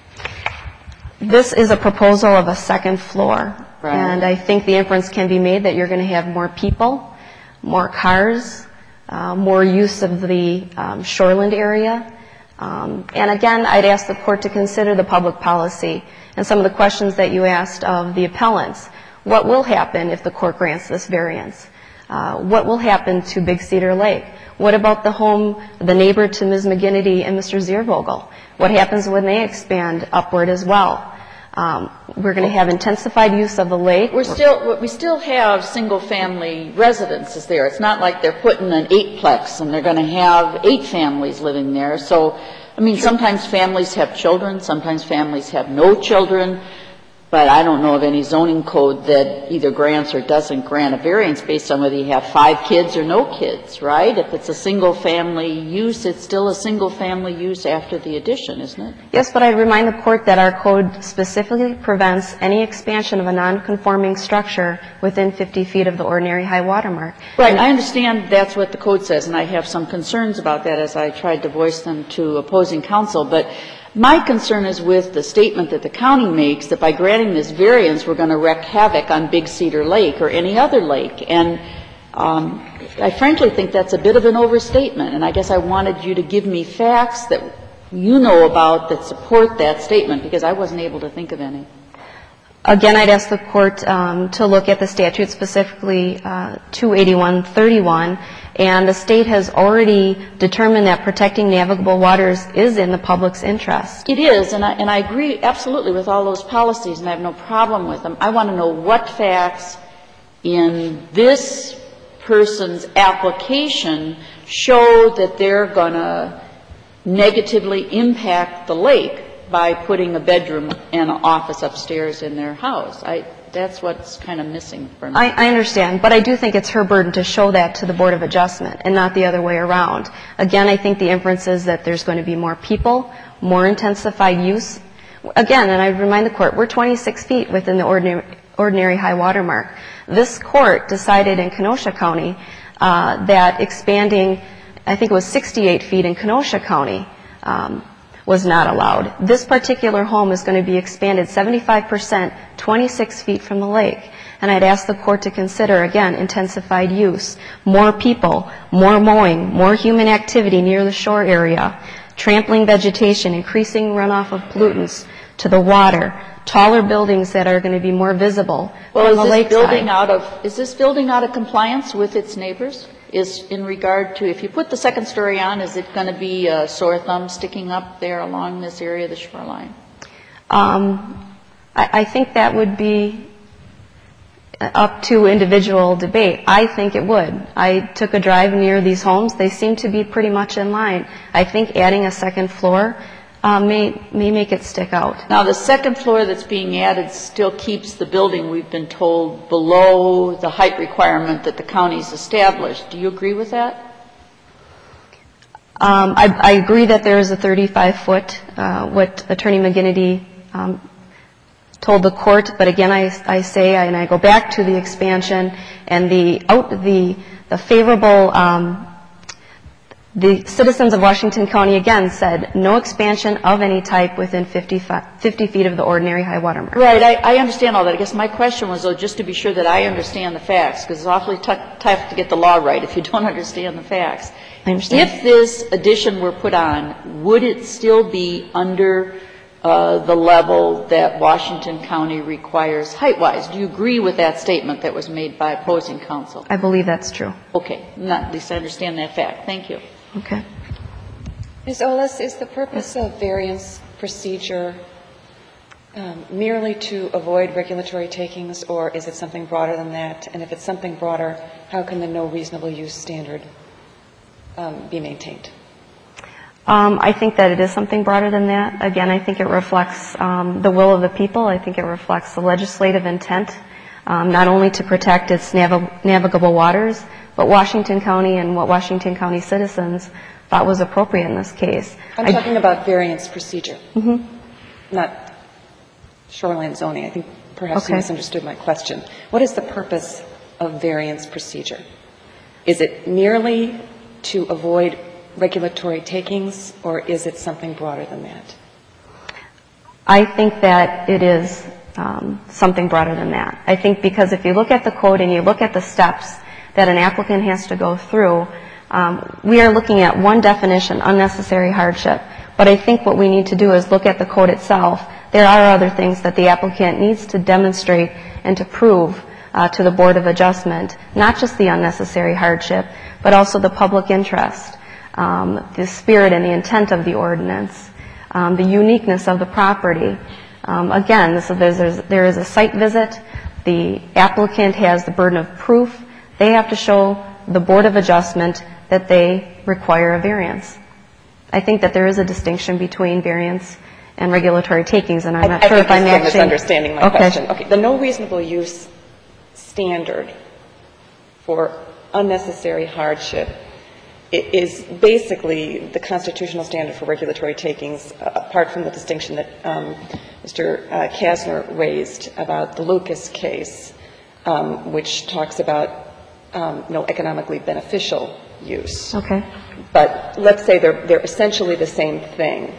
This is a proposal of a second floor. Right. And I think the inference can be made that you're going to have more people, more cars, uh, more use of the um, shoreland area. Um, and again, I'd ask the court to consider the public policy and some of the questions that you asked of the appellants. What will happen if the court grants this variance? Uh, what will happen to Big Cedar Lake? What about the home, the neighbor to Miz McGinnity and Mister Ziervogel? What happens when they expand upward as well? Um, we're going to have intensified use of the lake. We're still, we still have single-family residences there. It's not like they're putting an eightplex and they're going to have eight families living there. So, I mean, sometimes families have children, sometimes families have no children, but I don't know of any zoning code that either grants or doesn't grant a variance based on whether you have five kids or no kids, right? If it's a single-family use, it's still a single-family use after the addition, isn't it? Yes, but I remind the court that our code specifically prevents any expansion of a non-conforming structure within fifty feet of the ordinary high water mark. Right. I understand that's what the code says, and I have some concerns about that as I tried to voice them to opposing counsel, but my concern is with the statement that the county makes that by granting this variance, we're going to wreak havoc on Big Cedar Lake or any other lake. And um, I frankly think that's a bit of an overstatement. And I guess I wanted you to give me facts that you know about that support that statement, because I wasn't able to think of any. Again, I'd ask the court um, to look at the statute, specifically uh, two eighty-one thirty-one, and the state has already determined that protecting navigable waters is in the public's interest. It is, and I, and I agree absolutely with all those policies, and I have no problem with them. I want to know what facts in this person's application show that they're going to negatively impact the lake by putting a bedroom and an office upstairs in their house. I, that's what's kind of missing for me. I, I understand, but I do think it's her burden to show that to the Board of Adjustment and not the other way around. Again, I think the inference is that there's going to be more people, more intensified use. Again, and I remind the court, we're twenty-six feet within the ordinary, ordinary high water mark. This court decided in Kenosha County uh, that expanding, I think it was sixty-eight feet in Kenosha County, um, was not allowed. This particular home is going to be expanded seventy-five percent, twenty-six feet from the lake. And I'd ask the court to consider, again, intensified use, more people, more mowing, more human activity near the shore area, trampling vegetation, increasing runoff of pollutants to the water, taller buildings that are going to be more visible well, from the is this lakeside. building out of, is this building out of compliance with its neighbors? Is in regard to, if you put the second story on, is it going to be a sore thumb sticking up there along this area of the shoreline? Um, I, I think that would be up to individual debate. I think it would. I took a drive near these homes. They seem to be pretty much in line. I think adding a second floor uh, may, may make it stick out. Now, the second floor that's being added still keeps the building, we've been told, below the height requirement that the county's established. Do you agree with that? Um, I, I agree that there is a thirty-five foot, uh, what Attorney McGinnity um, told the court, but again, I, I say, and I go back to the expansion and the, out, the, the favorable, um, the citizens of Washington County again said no expansion of any type within fifty, fifty feet of the ordinary high water mark. Right, I, I understand all that. I guess my question was, though, just to be sure that I understand the facts, because it's awfully t- tough to get the law right if you don't understand the facts. I understand. If this addition were put on, would it still be under uh, the level that Washington County requires height-wise? Do you agree with that statement that was made by opposing counsel? I believe that's true. Okay, not, at least I understand that fact. Thank you. Okay. Miz Olis, is the purpose of variance procedure um, merely to avoid regulatory takings, or is it something broader than that? And if it's something broader, how can the no reasonable use standard um, be maintained? Um, I think that it is something broader than that. Again, I think it reflects um, the will of the people. I think it reflects the legislative intent, um, not only to protect its nav- navigable waters, but Washington County and what Washington County citizens thought was appropriate in this case. I'm I, talking about variance procedure, mm-hmm. not shoreline zoning. I think perhaps Okay. you misunderstood my question. What is the purpose of variance procedure? Is it merely to avoid regulatory takings, or is it something broader than that? I think that it is um, something broader than that. I think because if you look at the code and you look at the steps that an applicant has to go through, um, we are looking at one definition, unnecessary hardship. But I think what we need to do is look at the code itself. There are other things that the applicant needs to demonstrate and to prove uh, to the Board of Adjustment, not just the unnecessary hardship, but also the public interest, um, the spirit and the intent of the ordinance, um, the uniqueness of the property. Um, again, this is, there's, there is a site visit. The applicant has the burden of proof. They have to show the Board of Adjustment that they require a variance. I think that there is a distinction between variance and regulatory takings, and I'm not I, sure I if I'm think actually... you're misunderstanding my okay. question. Okay, the no reasonable use standard for unnecessary hardship is basically the constitutional standard for regulatory takings, uh, apart from the distinction that um, Mister Uh, Kasner raised about the Lucas case, um, which talks about um, no economically beneficial use. Okay. But let's say they're, they're essentially the same thing.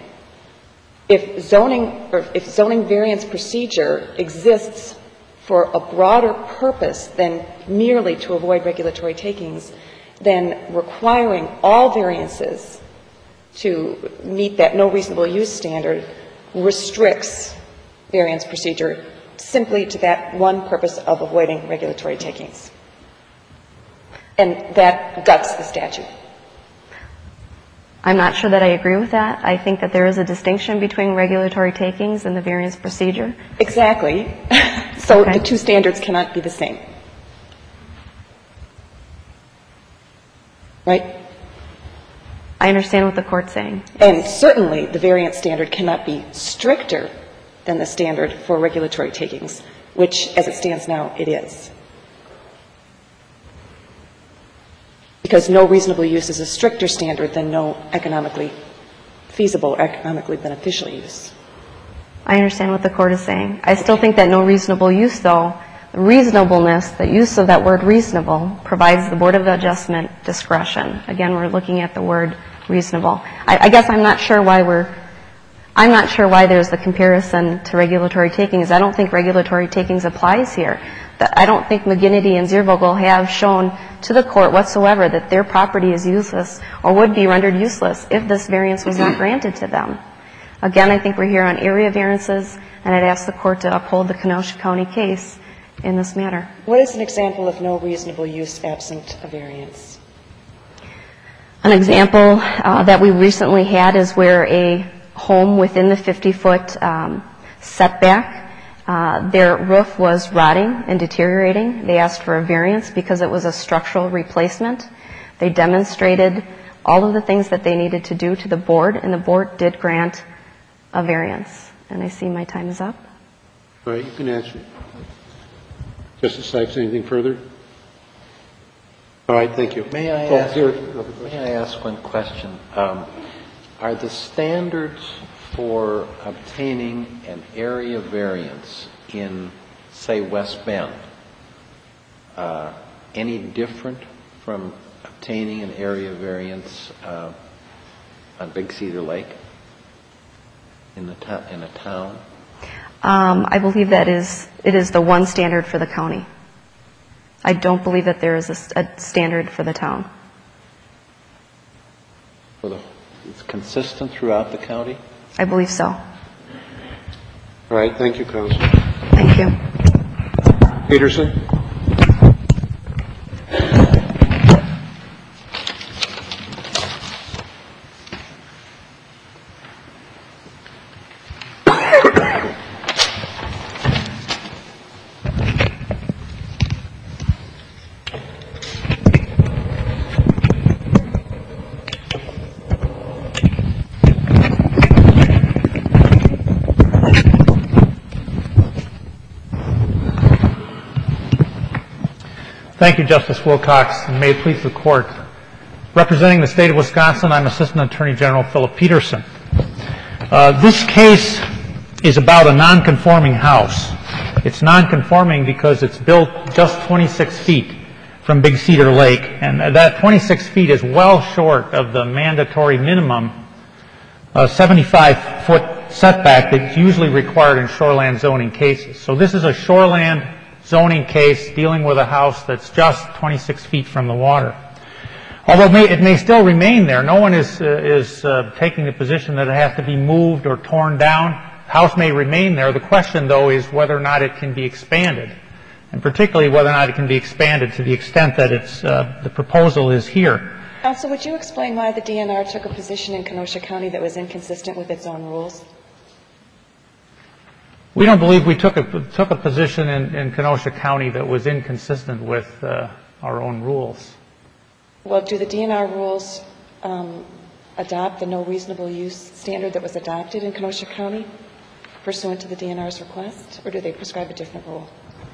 If zoning, or if zoning variance procedure exists for a broader purpose than merely to avoid regulatory takings, then requiring all variances to meet that no reasonable use standard restricts variance procedure simply to that one purpose of avoiding regulatory takings. And that guts the statute. I'm not sure that I agree with that. I think that there is a distinction between regulatory takings and the variance procedure. Exactly. So Okay. the two standards cannot be the same. Right? I understand what the court's saying. And certainly the variance standard cannot be stricter than the standard for regulatory takings, which, as it stands now, it is. Because no reasonable use is a stricter standard than no economically feasible or economically beneficial use. I understand what the court is saying. I still think that no reasonable use, though, the reasonableness, the use of that word reasonable, provides the Board of Adjustment discretion. Again, we're looking at the word reasonable. I, I guess I'm not sure why we're, I'm not sure why there's the comparison to regulatory takings. I don't think regulatory takings applies here. The, I don't think McGinnity and Ziervogel have shown to the court whatsoever that their property is useless or would be rendered useless if this variance was not granted to them. Again, I think we're here on area variances, and I'd ask the court to uphold the Kenosha County case in this matter. What is an example of no reasonable use absent a variance? An example uh, that we recently had is where a home within the fifty-foot um, setback, uh, their roof was rotting and deteriorating. They asked for a variance because it was a structural replacement. They demonstrated all of the things that they needed to do to the board, and the board did grant a variance. And I see my time is up. All right, you can answer. Justice Sykes, anything further? All right, thank you. May I oh, ask? Here, may I ask one question? Um, are the standards for obtaining an area variance in, say, West Bend, uh, any different from obtaining an area variance uh, on Big Cedar Lake in the to- in a town? Um, I believe that is it is the one standard for the county. I don't believe that there is a, a standard for the town. For the, it's consistent throughout the county? I believe so. All right, thank you, Counsel. Thank you. Peterson? Thank you, Justice Wilcox, and may it please the Court. Representing the state of Wisconsin, I'm Assistant Attorney General Philip Peterson. Uh, this case is about a non-conforming house. It's non-conforming because it's built just twenty-six feet from Big Cedar Lake, and that twenty-six feet is well short of the mandatory minimum uh, seventy-five foot setback that's usually required in shoreland zoning cases. So this is a shoreland zoning case dealing with a house that's just twenty-six feet from the water. Although it may, it may still remain there, no one is, uh, is uh, taking the position that it has to be moved or torn down. The house may remain there. The question, though, is whether or not it can be expanded, and particularly whether or not it can be expanded to the extent that it's, uh, the proposal is here. Counsel, would you explain why the D N R took a position in Kenosha County that was inconsistent with its own rules? We don't believe we took a, took a position in, in Kenosha County that was inconsistent with uh, our own rules. Well, do the D N R rules um, adopt the no reasonable use standard that was adopted in Kenosha County pursuant to the D N R's request, or do they prescribe a different rule?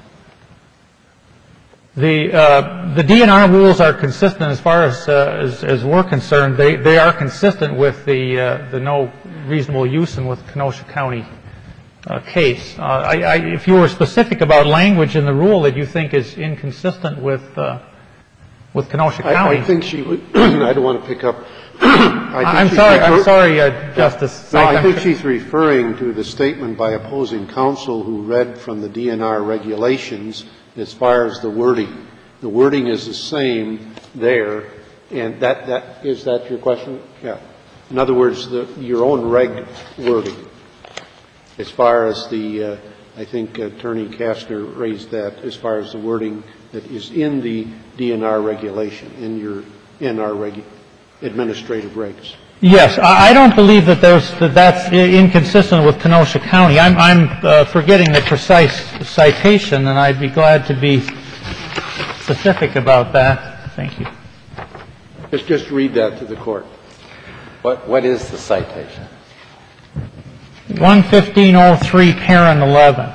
The uh, the D N R rules are consistent as far as uh, as, as we're concerned. They they are consistent with the uh, the no reasonable use and with Kenosha County uh, case. Uh, I, I, if you were specific about language in the rule that you think is inconsistent with uh, with Kenosha County, I, I think she would. I don't want to pick up. I I'm sorry. Refer- I'm sorry, uh, Justice. No, I I'm think tr- she's referring to the statement by opposing counsel who read from the D N R regulations as far as the wording. The wording is the same there, and that, that is that your question? Yeah. In other words, the, your own reg wording as far as the uh, I think Attorney Kastner raised that as far as the wording that is in the D N R regulation, in your in our regu- administrative regs. Yes, I don't believe that there's that that's inconsistent with Kenosha County. I'm, I'm uh, forgetting the precise citation, and I'd be glad to be specific about that. Thank you. Just just read that to the court. What what is the citation? one fifteen oh three, parent eleven.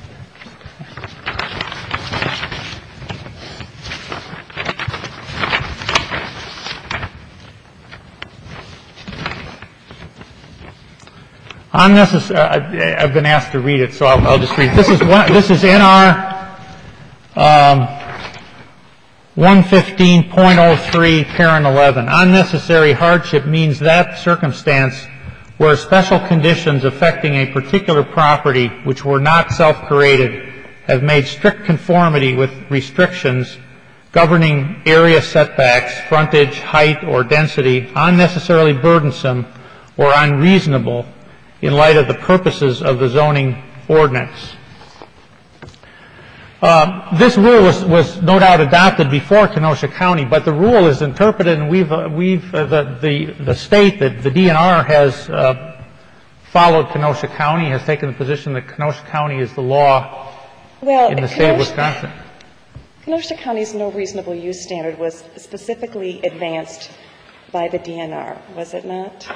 Unnecessary. I've been asked to read it, so I'll, I'll just read it. This is one, this is N R um, one fifteen point oh three, parent eleven. Unnecessary hardship means that circumstance where special conditions affecting a particular property which were not self-created have made strict conformity with restrictions governing area setbacks, frontage, height, or density unnecessarily burdensome or unreasonable in light of the purposes of the zoning ordinance. Uh, this rule was, was no doubt adopted before Kenosha County, but the rule is interpreted, and we've, uh, we've uh, the, the, the state, that the D N R has uh, followed Kenosha County, has taken the position that Kenosha County is the law well, in the state Kenosha, of Wisconsin. Kenosha County's no reasonable use standard was specifically advanced by the D N R, was it not?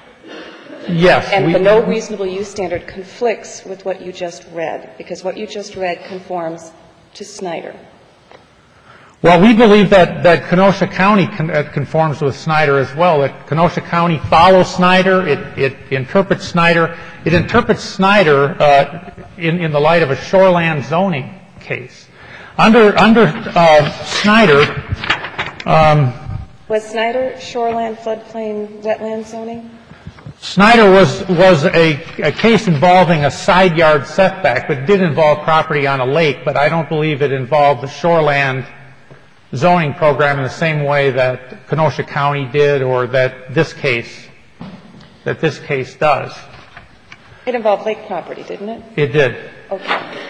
Yes. And we, the no reasonable use standard conflicts with what you just read, because what you just read conforms to Snyder. Well, we believe that, that Kenosha County con, uh, conforms with Snyder as well, that Kenosha County follows Snyder, it, it interprets Snyder. It interprets Snyder uh, in, in the light of a shoreland zoning case. Under, under uh, Snyder... Um, was Snyder shoreland, floodplain, wetland zoning? Snyder was, was a, a case involving a side yard setback, but it did involve property on a lake, but I don't believe it involved the shoreland zoning program in the same way that Kenosha County did, or that this case, that this case does. It involved lake property, didn't it? It did. Okay.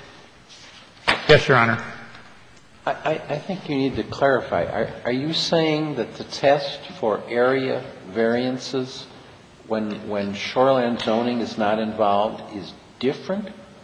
Yes, Your Honor. I, I, I think you need to clarify. Are, are you saying that the test for area variances when when shoreland zoning is not involved is different?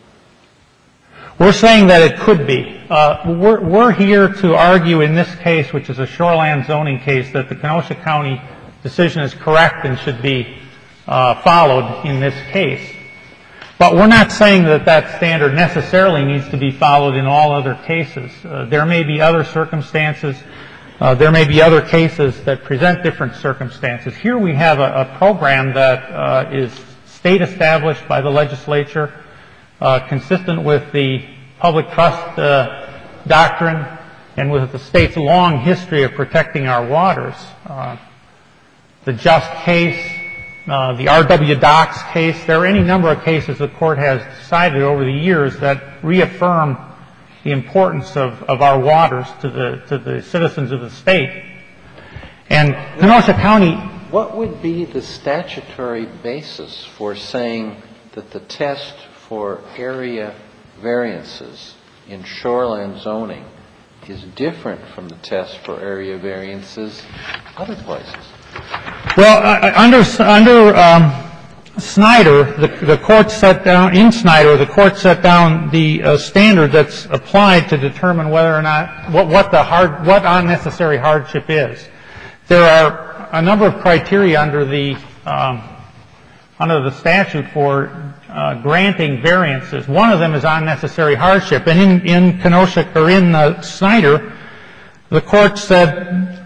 We're saying that it could be. Uh, we're, we're here to argue in this case, which is a shoreland zoning case, that the Kenosha County decision is correct and should be uh, followed in this case. But we're not saying that that standard necessarily needs to be followed in all other cases. Uh, there may be other circumstances. Uh, there may be other cases that present different circumstances. Here we have a, a program that uh, is state established by the legislature, uh, consistent with the public trust uh, doctrine and with the state's long history of protecting our waters. Uh, the Just case, uh, the R W Docks case, there are any number of cases the court has decided over the years that reaffirm the importance of, of our waters to the to the citizens of the state. And Kenosha County... What would be the statutory basis for saying that the test for area variances in shoreland zoning is different from the test for area variances other places? Well, uh, under under um, Snyder, the, the court set down, in Snyder, the court set down the uh, standard that's applied to determine whether or not, what, what the hard, what unnecessary hardship is. There are a number of criteria under the, um, under the statute for uh, granting variances. One of them is unnecessary hardship. And in, in Kenosha, or in uh, Snyder, the court said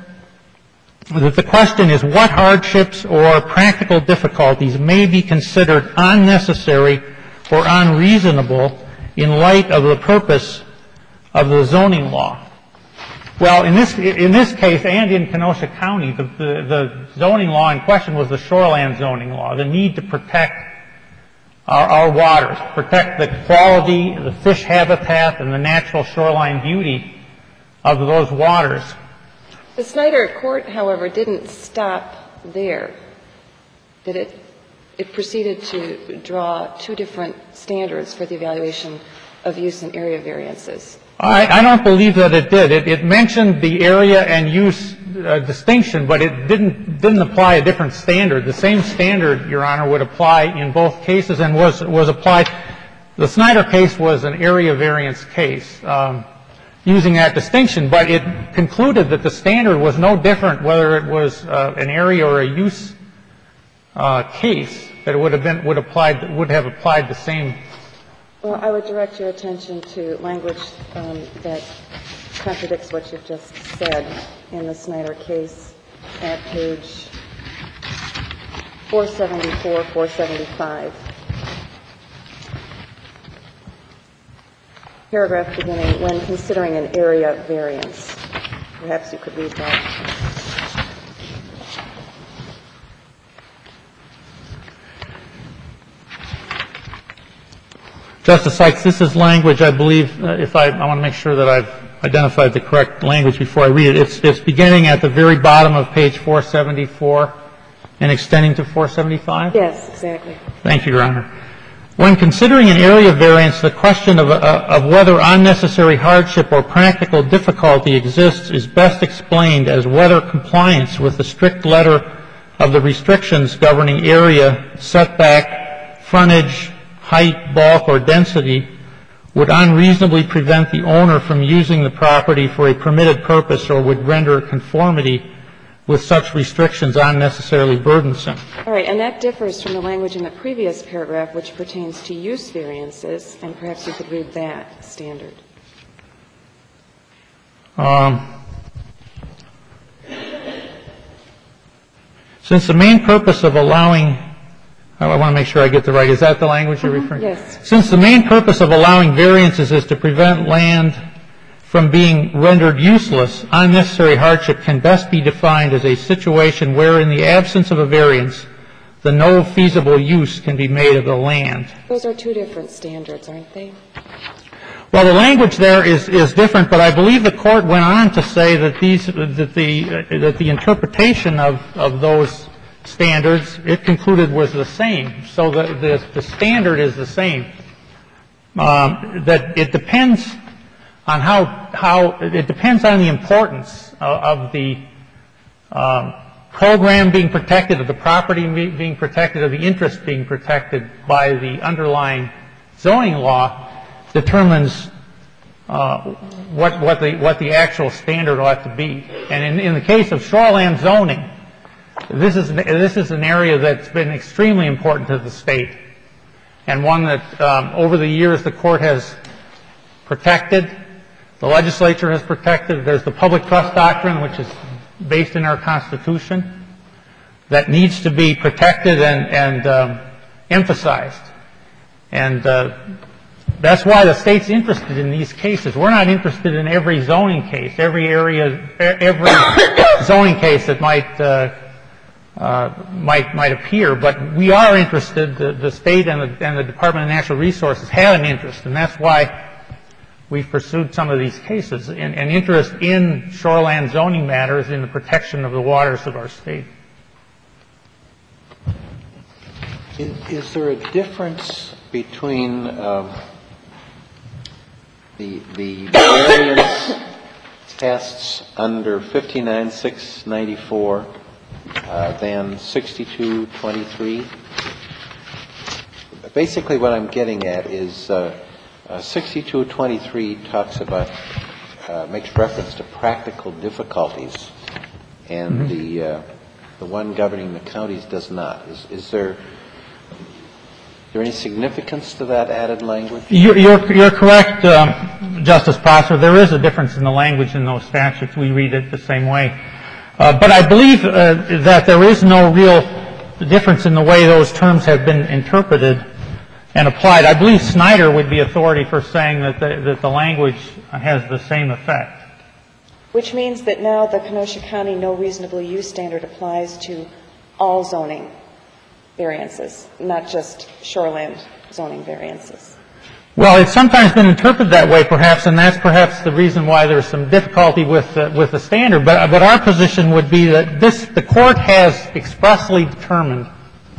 that the question is what hardships or practical difficulties may be considered unnecessary or unreasonable in light of the purpose of the zoning law. Well, in this in this case and in Kenosha County, the, the, the zoning law in question was the shoreland zoning law, the need to protect our, our waters, protect the quality, the fish habitat, and the natural shoreline beauty of those waters. The Snyder court, however, didn't stop there, did it? it proceeded to draw two different standards for the evaluation of use and area variances. I, I don't believe that it did. It, it mentioned the area and use uh, distinction, but it didn't didn't apply a different standard. The same standard, Your Honor, would apply in both cases and was was applied. The Snyder case was an area variance case um, using that distinction, but it concluded that the standard was no different whether it was uh, an area or a use uh, case. That it would have been would applied would have applied the same. Well, I would direct your attention to language um, that contradicts what you've just said in the Snyder case at page four seventy-four, four seventy-five. Paragraph beginning, when considering an area variance. Perhaps you could read that. Justice Sykes, this is language, I believe, uh, if I, I want to make sure that I've identified the correct language before I read it. It's, it's beginning at the very bottom of page four seventy-four and extending to four seventy-five? Yes, exactly. Thank you, Your Honor. When considering an area variance, the question of, uh, of whether unnecessary hardship or practical difficulty exists is best explained as whether compliance with the strict letter of the restrictions governing area, setback, frontage, height, bulk, or density would unreasonably prevent the owner from using the property for a permitted purpose or would render conformity with such restrictions unnecessarily burdensome. All right, and that differs from the language in the previous paragraph, which pertains to use variances, and perhaps you could read that standard. Um, since the main purpose of allowing I want to make sure I get the right. Is that the language you're referring to? Yes. Since the main purpose of allowing variances is to prevent land from being rendered useless, unnecessary hardship can best be defined as a situation where, in the absence of a variance, the no feasible use can be made of the land. Those are two different standards, aren't they? Well, the language there is, is different, but I believe the court went on to say that these that the uh, that the interpretation of, of those standards, it concluded, was the same. So the, the, the standard is the same. Um, that it depends on how, how, it depends on the importance of, of the um, program being protected, of the property being protected, of the interest being protected by the underlying zoning law, determines uh, what, what, the, what the actual standard ought to be. And in, in the case of shoreland zoning, This is, this is an area that's been extremely important to the state and one that um, over the years the court has protected, the legislature has protected. There's the public trust doctrine, which is based in our Constitution, that needs to be protected and, and um, emphasized. And uh, that's why the state's interested in these cases. We're not interested in every zoning case, every area, every zoning case that might uh, Uh, might might appear, but we are interested. The, the state and the, and the Department of Natural Resources have an interest, and that's why we've pursued some of these cases. An, an interest in shoreland zoning matters, in the protection of the waters of our state. Is, is there a difference between um, the the variance tests under fifty-nine six ninety-four? Uh, than sixty-two twenty-three. Basically what I'm getting at is uh, uh, sixty-two twenty-three talks about, uh, makes reference to practical difficulties, and mm-hmm. the uh, the one governing the counties does not. Is, is there is there any significance to that added language? You're, you're, you're correct, um, Justice Prosser. There is a difference in the language in those statutes. We read it the same way. Uh, but I believe uh, that there is no real difference in the way those terms have been interpreted and applied. I believe Snyder would be authority for saying that the, that the language has the same effect. Which means that now the Kenosha County no reasonable use standard applies to all zoning variances, not just shoreland zoning variances. Well, it's sometimes been interpreted that way, perhaps, and that's perhaps the reason why there's some difficulty with uh, with the standard. But but our position would be that this the court has expressly determined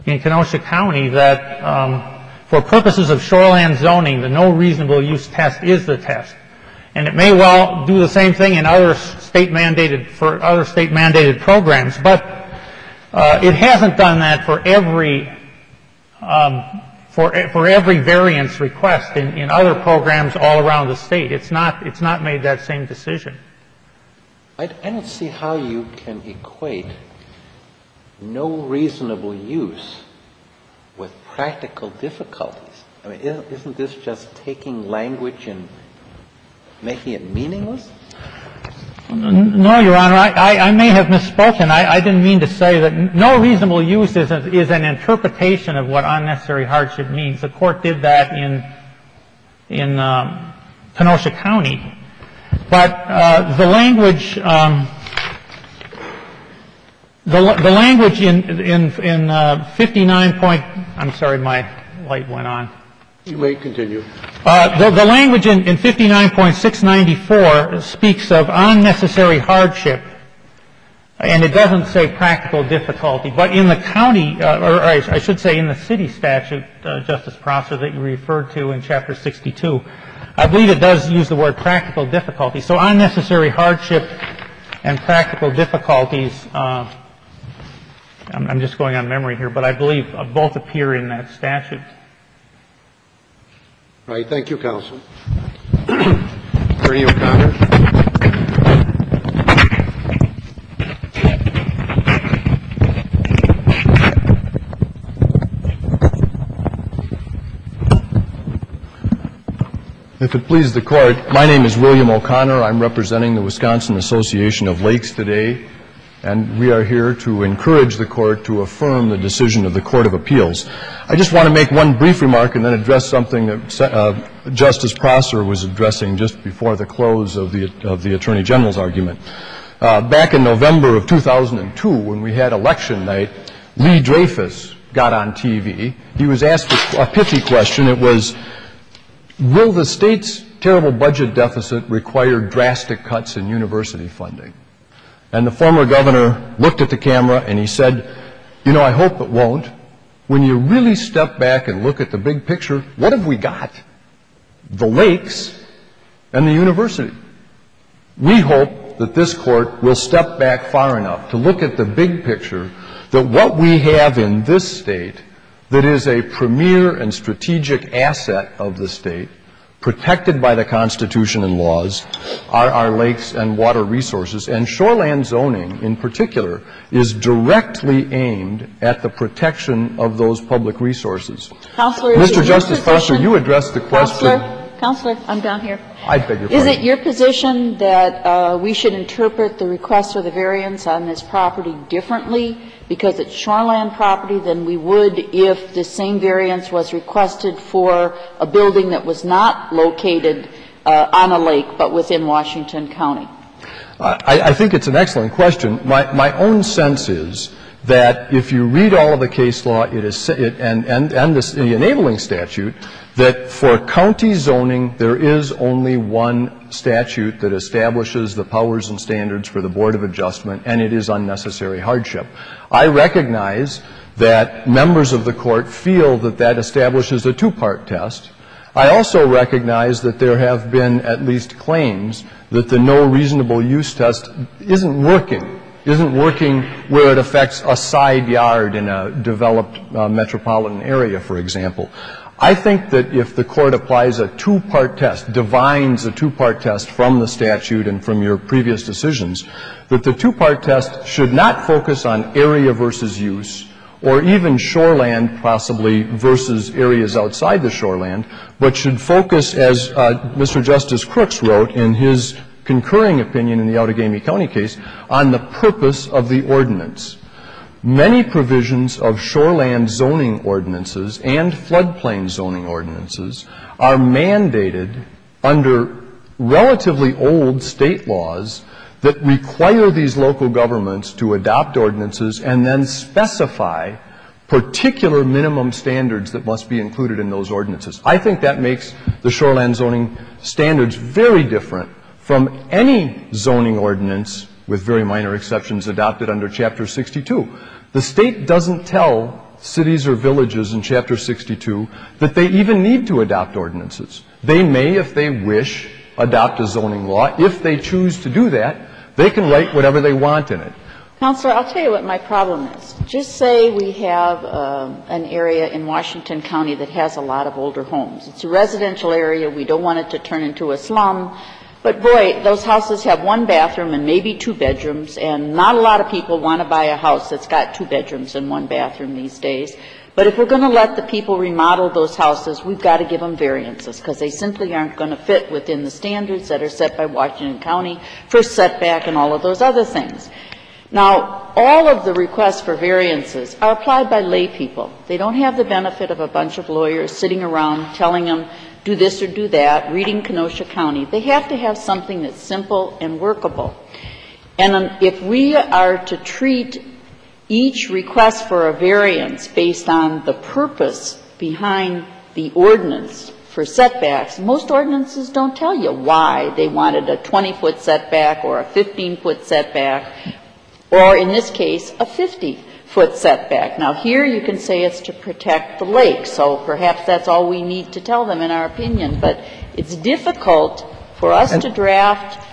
in Kenosha County that um, for purposes of shoreland zoning, the no reasonable use test is the test. And it may well do the same thing in other state mandated, for other state mandated programs, but uh, it hasn't done that for every, um, for, for every variance request in, in other programs all around the state. It's not, it's not made that same decision. I, I don't see how you can equate no reasonable use with practical difficulties. I mean, isn't, isn't this just taking language and making it meaningless? No, Your Honor, I, I, I may have misspoken. I, I didn't mean to say that no reasonable use is, a, is an interpretation of what unnecessary hardship means. The court did that in, in um, Kenosha County. But uh, the language, um, the, the language in, in, in uh, fifty-nine point, I'm sorry, my light went on. You may continue. Uh, the, the language in, in fifty-nine point six ninety-four speaks of unnecessary hardship, and it doesn't say practical difficulty. But in the county, uh, or I, I should say in the city statute, uh, Justice Prosser, that you referred to in Chapter sixty-two, I believe it does use the word practical difficulty. So unnecessary hardship and practical difficulties, uh, I'm, I'm just going on memory here, but I believe uh, both appear in that statute. All right. Thank you, counsel. Attorney O'Connor. If it pleases the Court, my name is William O'Connor. I'm representing the Wisconsin Association of Lakes today, and we are here to encourage the Court to affirm the decision of the Court of Appeals. I just want to make one brief remark and then address something that uh, Justice Prosser was addressing just before the close of the, of the Attorney General's argument. Uh, back in November of two thousand two, when we had election night, Lee Dreyfus got on T V. He was asked a pithy question. It was, will the state's terrible budget deficit require drastic cuts in university funding? And the former governor looked at the camera and he said, you know, I hope it won't. When you really step back and look at the big picture, what have we got? The lakes and the university. We hope that this court will step back far enough to look at the big picture, that what we have in this state that is a premier and strategic asset of the state, protected by the Constitution and laws, are our lakes and water resources. And shoreland zoning, in particular, is directly aimed at the protection of those public resources. Counselor, Mister Justice Foster, you addressed the question. Counselor, Counselor, I'm down here. I beg your pardon. Is it your position that uh, we should interpret the request for the variance on this property differently because it's shoreland property than we would if the same variance was requested for a building that was not located uh, on a lake but within Washington County? I, I think it's an excellent question. My, my own sense is that if you read all of the case law it is, it, and, and, and this, the enabling statute, that for county zoning there is only one statute that establishes the powers and standards for the Board of Adjustment, and it is unnecessary hardship. I recognize that members of the court feel that that establishes a two-part test. I also recognize that there have been at least claims that the no reasonable use test isn't working, isn't working where it affects a side yard in a developed uh, metropolitan area, for example. I think that if the court applies a two-part test, divines a two-part test from the statute and from your previous decisions, that the two-part test should not focus on area versus use, or even shoreland possibly versus areas outside the shoreland, but should focus, as uh, Mister Justice Crooks wrote in his concurring opinion in the Outagamie County case, on the purpose of the ordinance. Many provisions of shoreland zoning ordinances and floodplain zoning ordinances are mandated under relatively old state laws that require these local governments to adopt ordinances and then specify particular minimum standards that must be included in those ordinances. I think that makes the shoreland zoning standards very different from any zoning ordinance, with very minor exceptions, adopted under Chapter sixty-two. The state doesn't tell cities or villages in Chapter sixty-two that they even need to adopt ordinances. They may, if they wish, adopt a zoning law. If they choose to do that, they can write whatever they want in it. Counselor, I'll tell you what my problem is. Just say we have um, an area in Washington County that has a lot of older homes. It's a residential area. We don't want it to turn into a slum. But boy, those houses have one bathroom and maybe two bedrooms, and not a lot of people want to buy a house that's got two bedrooms and one bathroom these days. But if we're going to let the people remodel those houses, we've got to give them variances because they simply aren't going to fit within the standards that are set by Washington County for setback and all of those other things. Now, all of the requests for variances are applied by lay people. They don't have the benefit of a bunch of lawyers sitting around telling them do this or do that, reading Kenosha County. They have to have something that's simple and workable. And um, if we are to treat each request for a variance based on the purpose behind the ordinance for setbacks, most ordinances don't tell you why they wanted a twenty-foot setback or a fifteen-foot setback, or in this case, a fifty-foot setback. Now, here you can say it's to protect the lake, so perhaps that's all we need to tell them in our opinion, but it's difficult for us to draft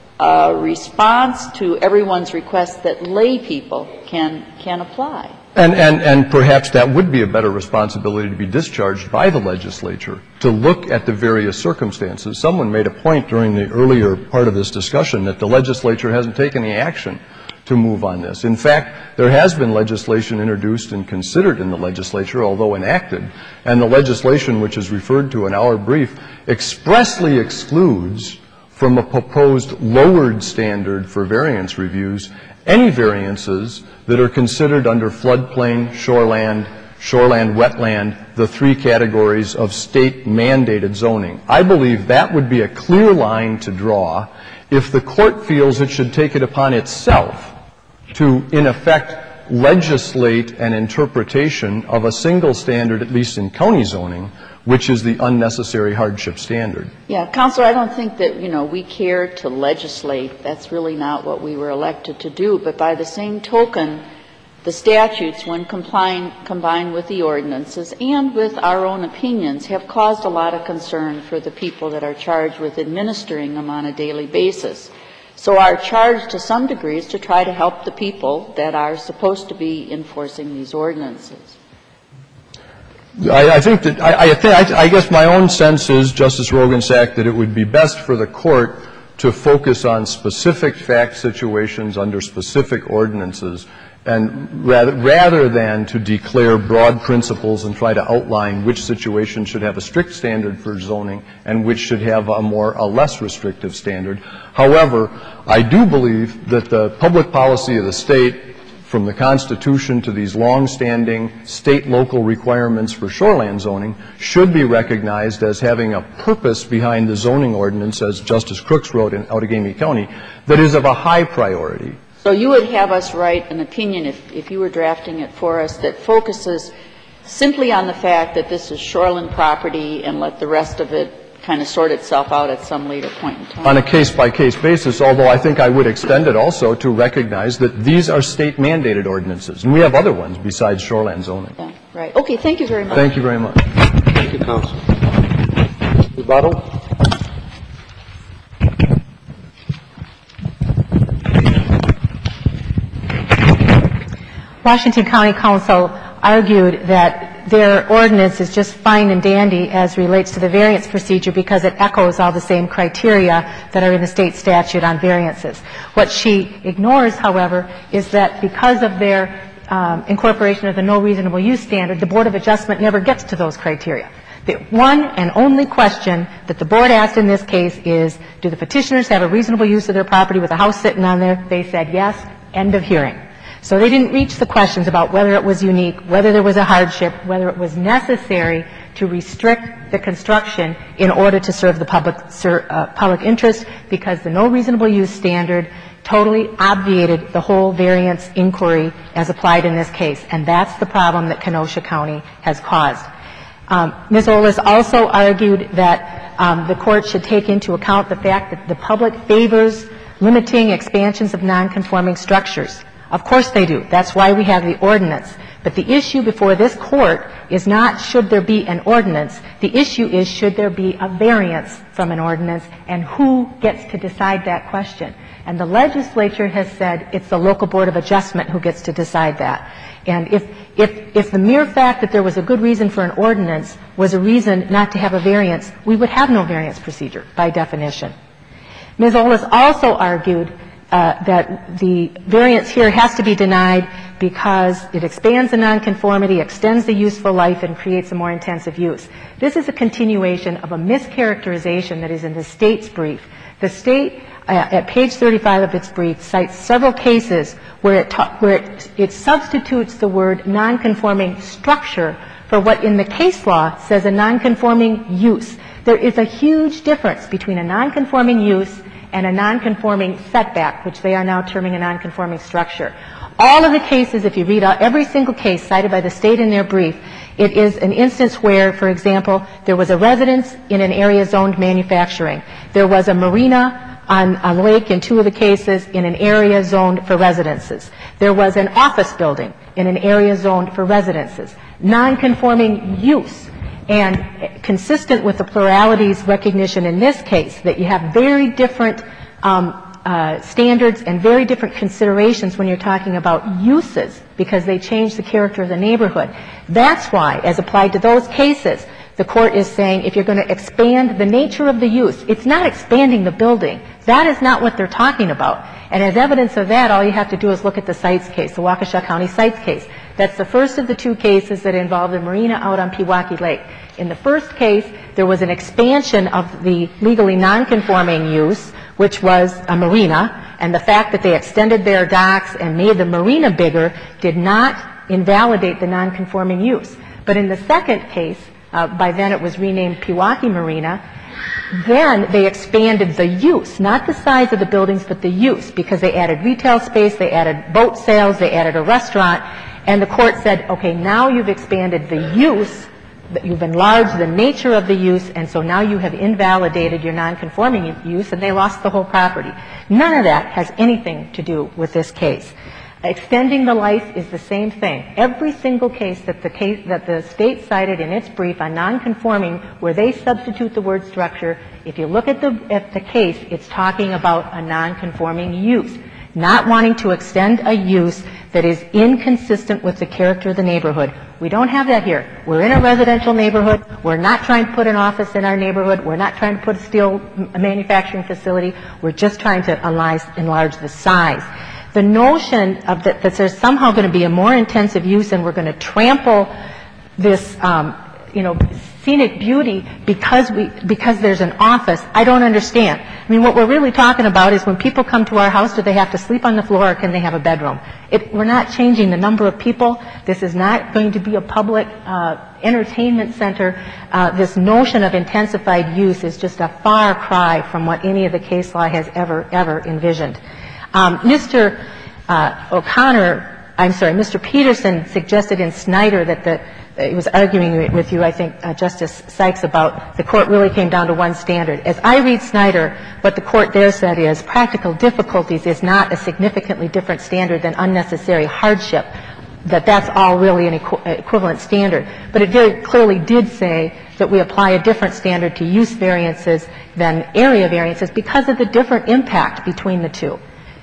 a response to everyone's request that lay people can can apply. And, and, and perhaps that would be a better responsibility to be discharged by the legislature, to look at the various circumstances. Someone made a point during the earlier part of this discussion that the legislature hasn't taken any action to move on this. In fact, there has been legislation introduced and considered in the legislature, although enacted, and the legislation, which is referred to in our brief, expressly excludes from a proposed lowered standard for variance reviews any variances that are considered under floodplain, shoreland, shoreland, wetland, the three categories of state-mandated zoning. I believe that would be a clear line to draw if the court feels it should take it upon itself to, in effect, legislate an interpretation of a single standard, at least in county zoning, which is the unnecessary hardship standard. Yeah, Counselor, I don't think that, you know, we care to legislate. That's really not what we were elected to do. But by the same token, the statutes, when combined, combined with the ordinances and with our own opinions, have caused a lot of concern for the people that are charged with administering them on a daily basis. So our charge to some degree is to try to help the people that are supposed to be enforcing these ordinances. I, I think that, I, I, think, I, I guess my own sense is, Justice Rogensack, that it would be best for the court to focus on specific fact situations under specific ordinances, and rather, rather than to declare broad principles and try to outline which situation should have a strict standard for zoning and which should have a more, a less restrictive standard. However, I do believe that the public policy of the state, from the Constitution to these long-standing state-local requirements for shoreland zoning, should be recognized as having a purpose behind the zoning ordinance, as Justice Crooks wrote in Outagamie County, that is of a high priority. So you would have us write an opinion, if, if you were drafting it for us, that focuses simply on the fact that this is shoreland property and let the rest of it kind of sort itself out at some later point in time. On a case-by-case basis, although I think I would extend it also to recognize that these are state-mandated ordinances, and we have other ones besides shoreland zoning. Yeah, right. Okay, thank you very much. Thank you very much. Thank you, Counsel. Rebuttal? Washington County Council argued that their ordinance is just fine and dandy as relates to the variance procedure because it echoes all the same criteria that are in the state statute on variances. What she ignores, however, is that because of their um, incorporation of the no reasonable use standard, the Board of Adjustment never gets to those criteria. The one and only question that the board asked in this case is, do the petitioners have a reasonable use of their property with a house sitting on there? They said yes. End of hearing. So they didn't reach the questions about whether it was unique, whether there was a hardship, whether it was necessary to restrict the construction in order to serve the public, uh, public interest, because the no reasonable use standard totally obviated the whole variance inquiry as applied in this case. And that's the problem that Kenosha County has caused. Um, Miz Olis also argued that um, the court should take into account the fact that the public favors limiting expansions of nonconforming structures. Of course they do. That's why we have the ordinance. But the issue before this Court is not should there be an ordinance. The issue is should there be a variance from an ordinance, and who gets to decide that question. And the legislature has said it's the local board of adjustment who gets to decide that. And if, if, if the mere fact that there was a good reason for an ordinance was a reason not to have a variance, we would have no variance procedure by definition. Miz Olis also argued uh, that the variance here has to be denied because it expands the nonconformity, extends the useful life, and creates a more intensive use. This is a continuation of a mischaracterization that is in the state's brief. The state, uh, at page thirty-five of its brief, cites several cases where it, ta- where it, it substitutes the word nonconforming structure for what in the case law says a nonconforming use. There is a huge difference between a nonconforming use and a nonconforming setback, which they are now terming a nonconforming structure. All of the cases, if you read out every single case cited by the state in their brief, it is an instance where, for example, there was a residence in an area zoned manufacturing. There was a marina on a lake in two of the cases in an area zoned for residences. There was an office building in an area zoned for residences. Nonconforming use. And consistent with the plurality's recognition in this case that you have very different um, uh, standards and very different considerations when you're talking about uses because they change the character of the neighborhood. That's why, as applied to those cases, the court is saying if you're going to expand the nature of the use, it's not expanding the building. That is not what they're talking about. And as evidence of that, all you have to do is look at the Sites case, the Waukesha County Sites case. That's the first of the two cases that involved a marina out on Pewaukee Lake. In the first case, there was an expansion of the legally nonconforming use, which was a marina, and the fact that they extended their docks and made the marina bigger did not invalidate the nonconforming use. But in the second case, uh, by then it was renamed Pewaukee Marina, then they expanded the use, not the size of the buildings, but the use, because they added retail space, they added boat sales, they added a restaurant, and the court said, okay, now you've expanded the use, you've enlarged the nature of the use, and so now you have invalidated your nonconforming use, and they lost the whole property. None of that has anything to do with this case. Extending the life is the same thing. Every single case that the case that the state cited in its brief on nonconforming, where they substitute the word structure, if you look at the at the case, it's talking about a nonconforming use, not wanting to extend a use that is inconsistent with the character of the neighborhood. We don't have that here. We're in a residential neighborhood. We're not trying to put an office in our neighborhood. We're not trying to put a steel manufacturing facility. We're just trying to enlarge the size. The notion of that, that there's somehow going to be a more intensive use and we're going to trample this, um, you know, scenic beauty because we because there's an office, I don't understand. I mean, what we're really talking about is when people come to our house, do they have to sleep on the floor or can they have a bedroom? It, we're not changing the number of people. This is not going to be a public uh, entertainment center. Uh, this notion of intensified use is just a far cry from what any of the case law has ever, ever envisioned. Um, Mister Uh, O'Connor, I'm sorry, Mister Peterson suggested in Snyder that the, uh, he was arguing with you, I think, uh, Justice Sykes, about the court really came down to one standard. As I read Snyder, what the court there said is practical difficulties is not a significantly different standard than unnecessary hardship, that that's all really an equ- equivalent standard. But it very clearly did say that we apply a different standard to use variances than area variances because of the different impact between the two.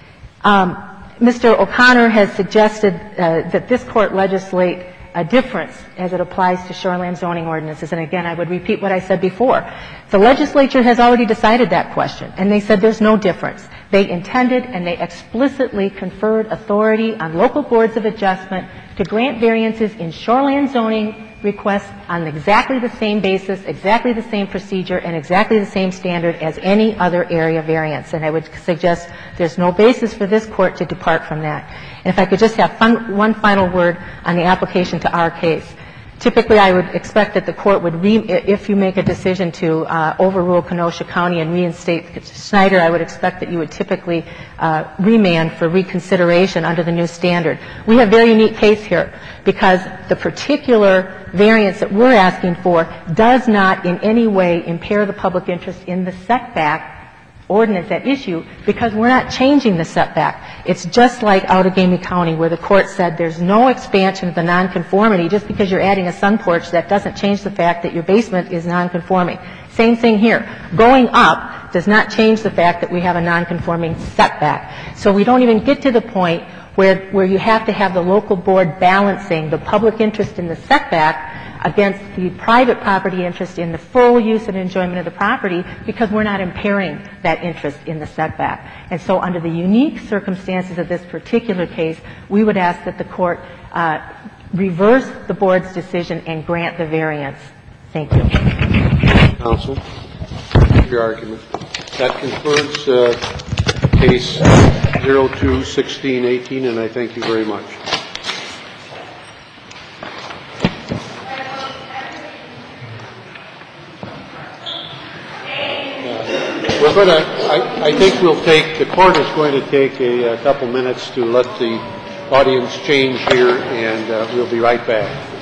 Um, Mister O'Connor has suggested uh, that this court legislate a difference as it applies to shoreline zoning ordinances. And again, I would repeat what I said before. The legislature has already decided that question, and they said there's no difference. They intended and they explicitly conferred authority on local boards of adjustment to grant variances in shoreline zoning requests on exactly the same basis, exactly the same procedure, and exactly the same standard as any other area variance. And I would suggest there's no basis for this court to depart from that. And if I could just have fun, one final word on the application to our case. Typically, I would expect that the court would, re, if you make a decision to uh, overrule Kenosha County and reinstate Snyder, I would expect that you would typically uh, remand for reconsideration under the new standard. We have a very unique case here because the particular variance that we're asking for does not in any way impair the public interest in the setback ordinance at issue because we're not changing the setback. It's just like Outagamie County where the court said there's no expansion of the nonconformity just because you're adding a sun porch. That doesn't change the fact that your basement is nonconforming. Same thing here. Going up does not change the fact that we have a nonconforming setback. So we don't even get to the point where, where you have to have the local board balancing the public interest in the setback against the private property interest in the full use and enjoyment of the property because we're not impairing that interest in the setback. And so under the unique circumstances of this particular case, we would ask that the court uh, reverse the board's decision and grant the variance. Thank you. Counsel, your argument. That concludes uh, case zero two sixteen eighteen, and I thank you very much. We're going to, I, I think we'll take, the court is going to take a, a couple minutes to let the audience change here, and uh, we'll be right back.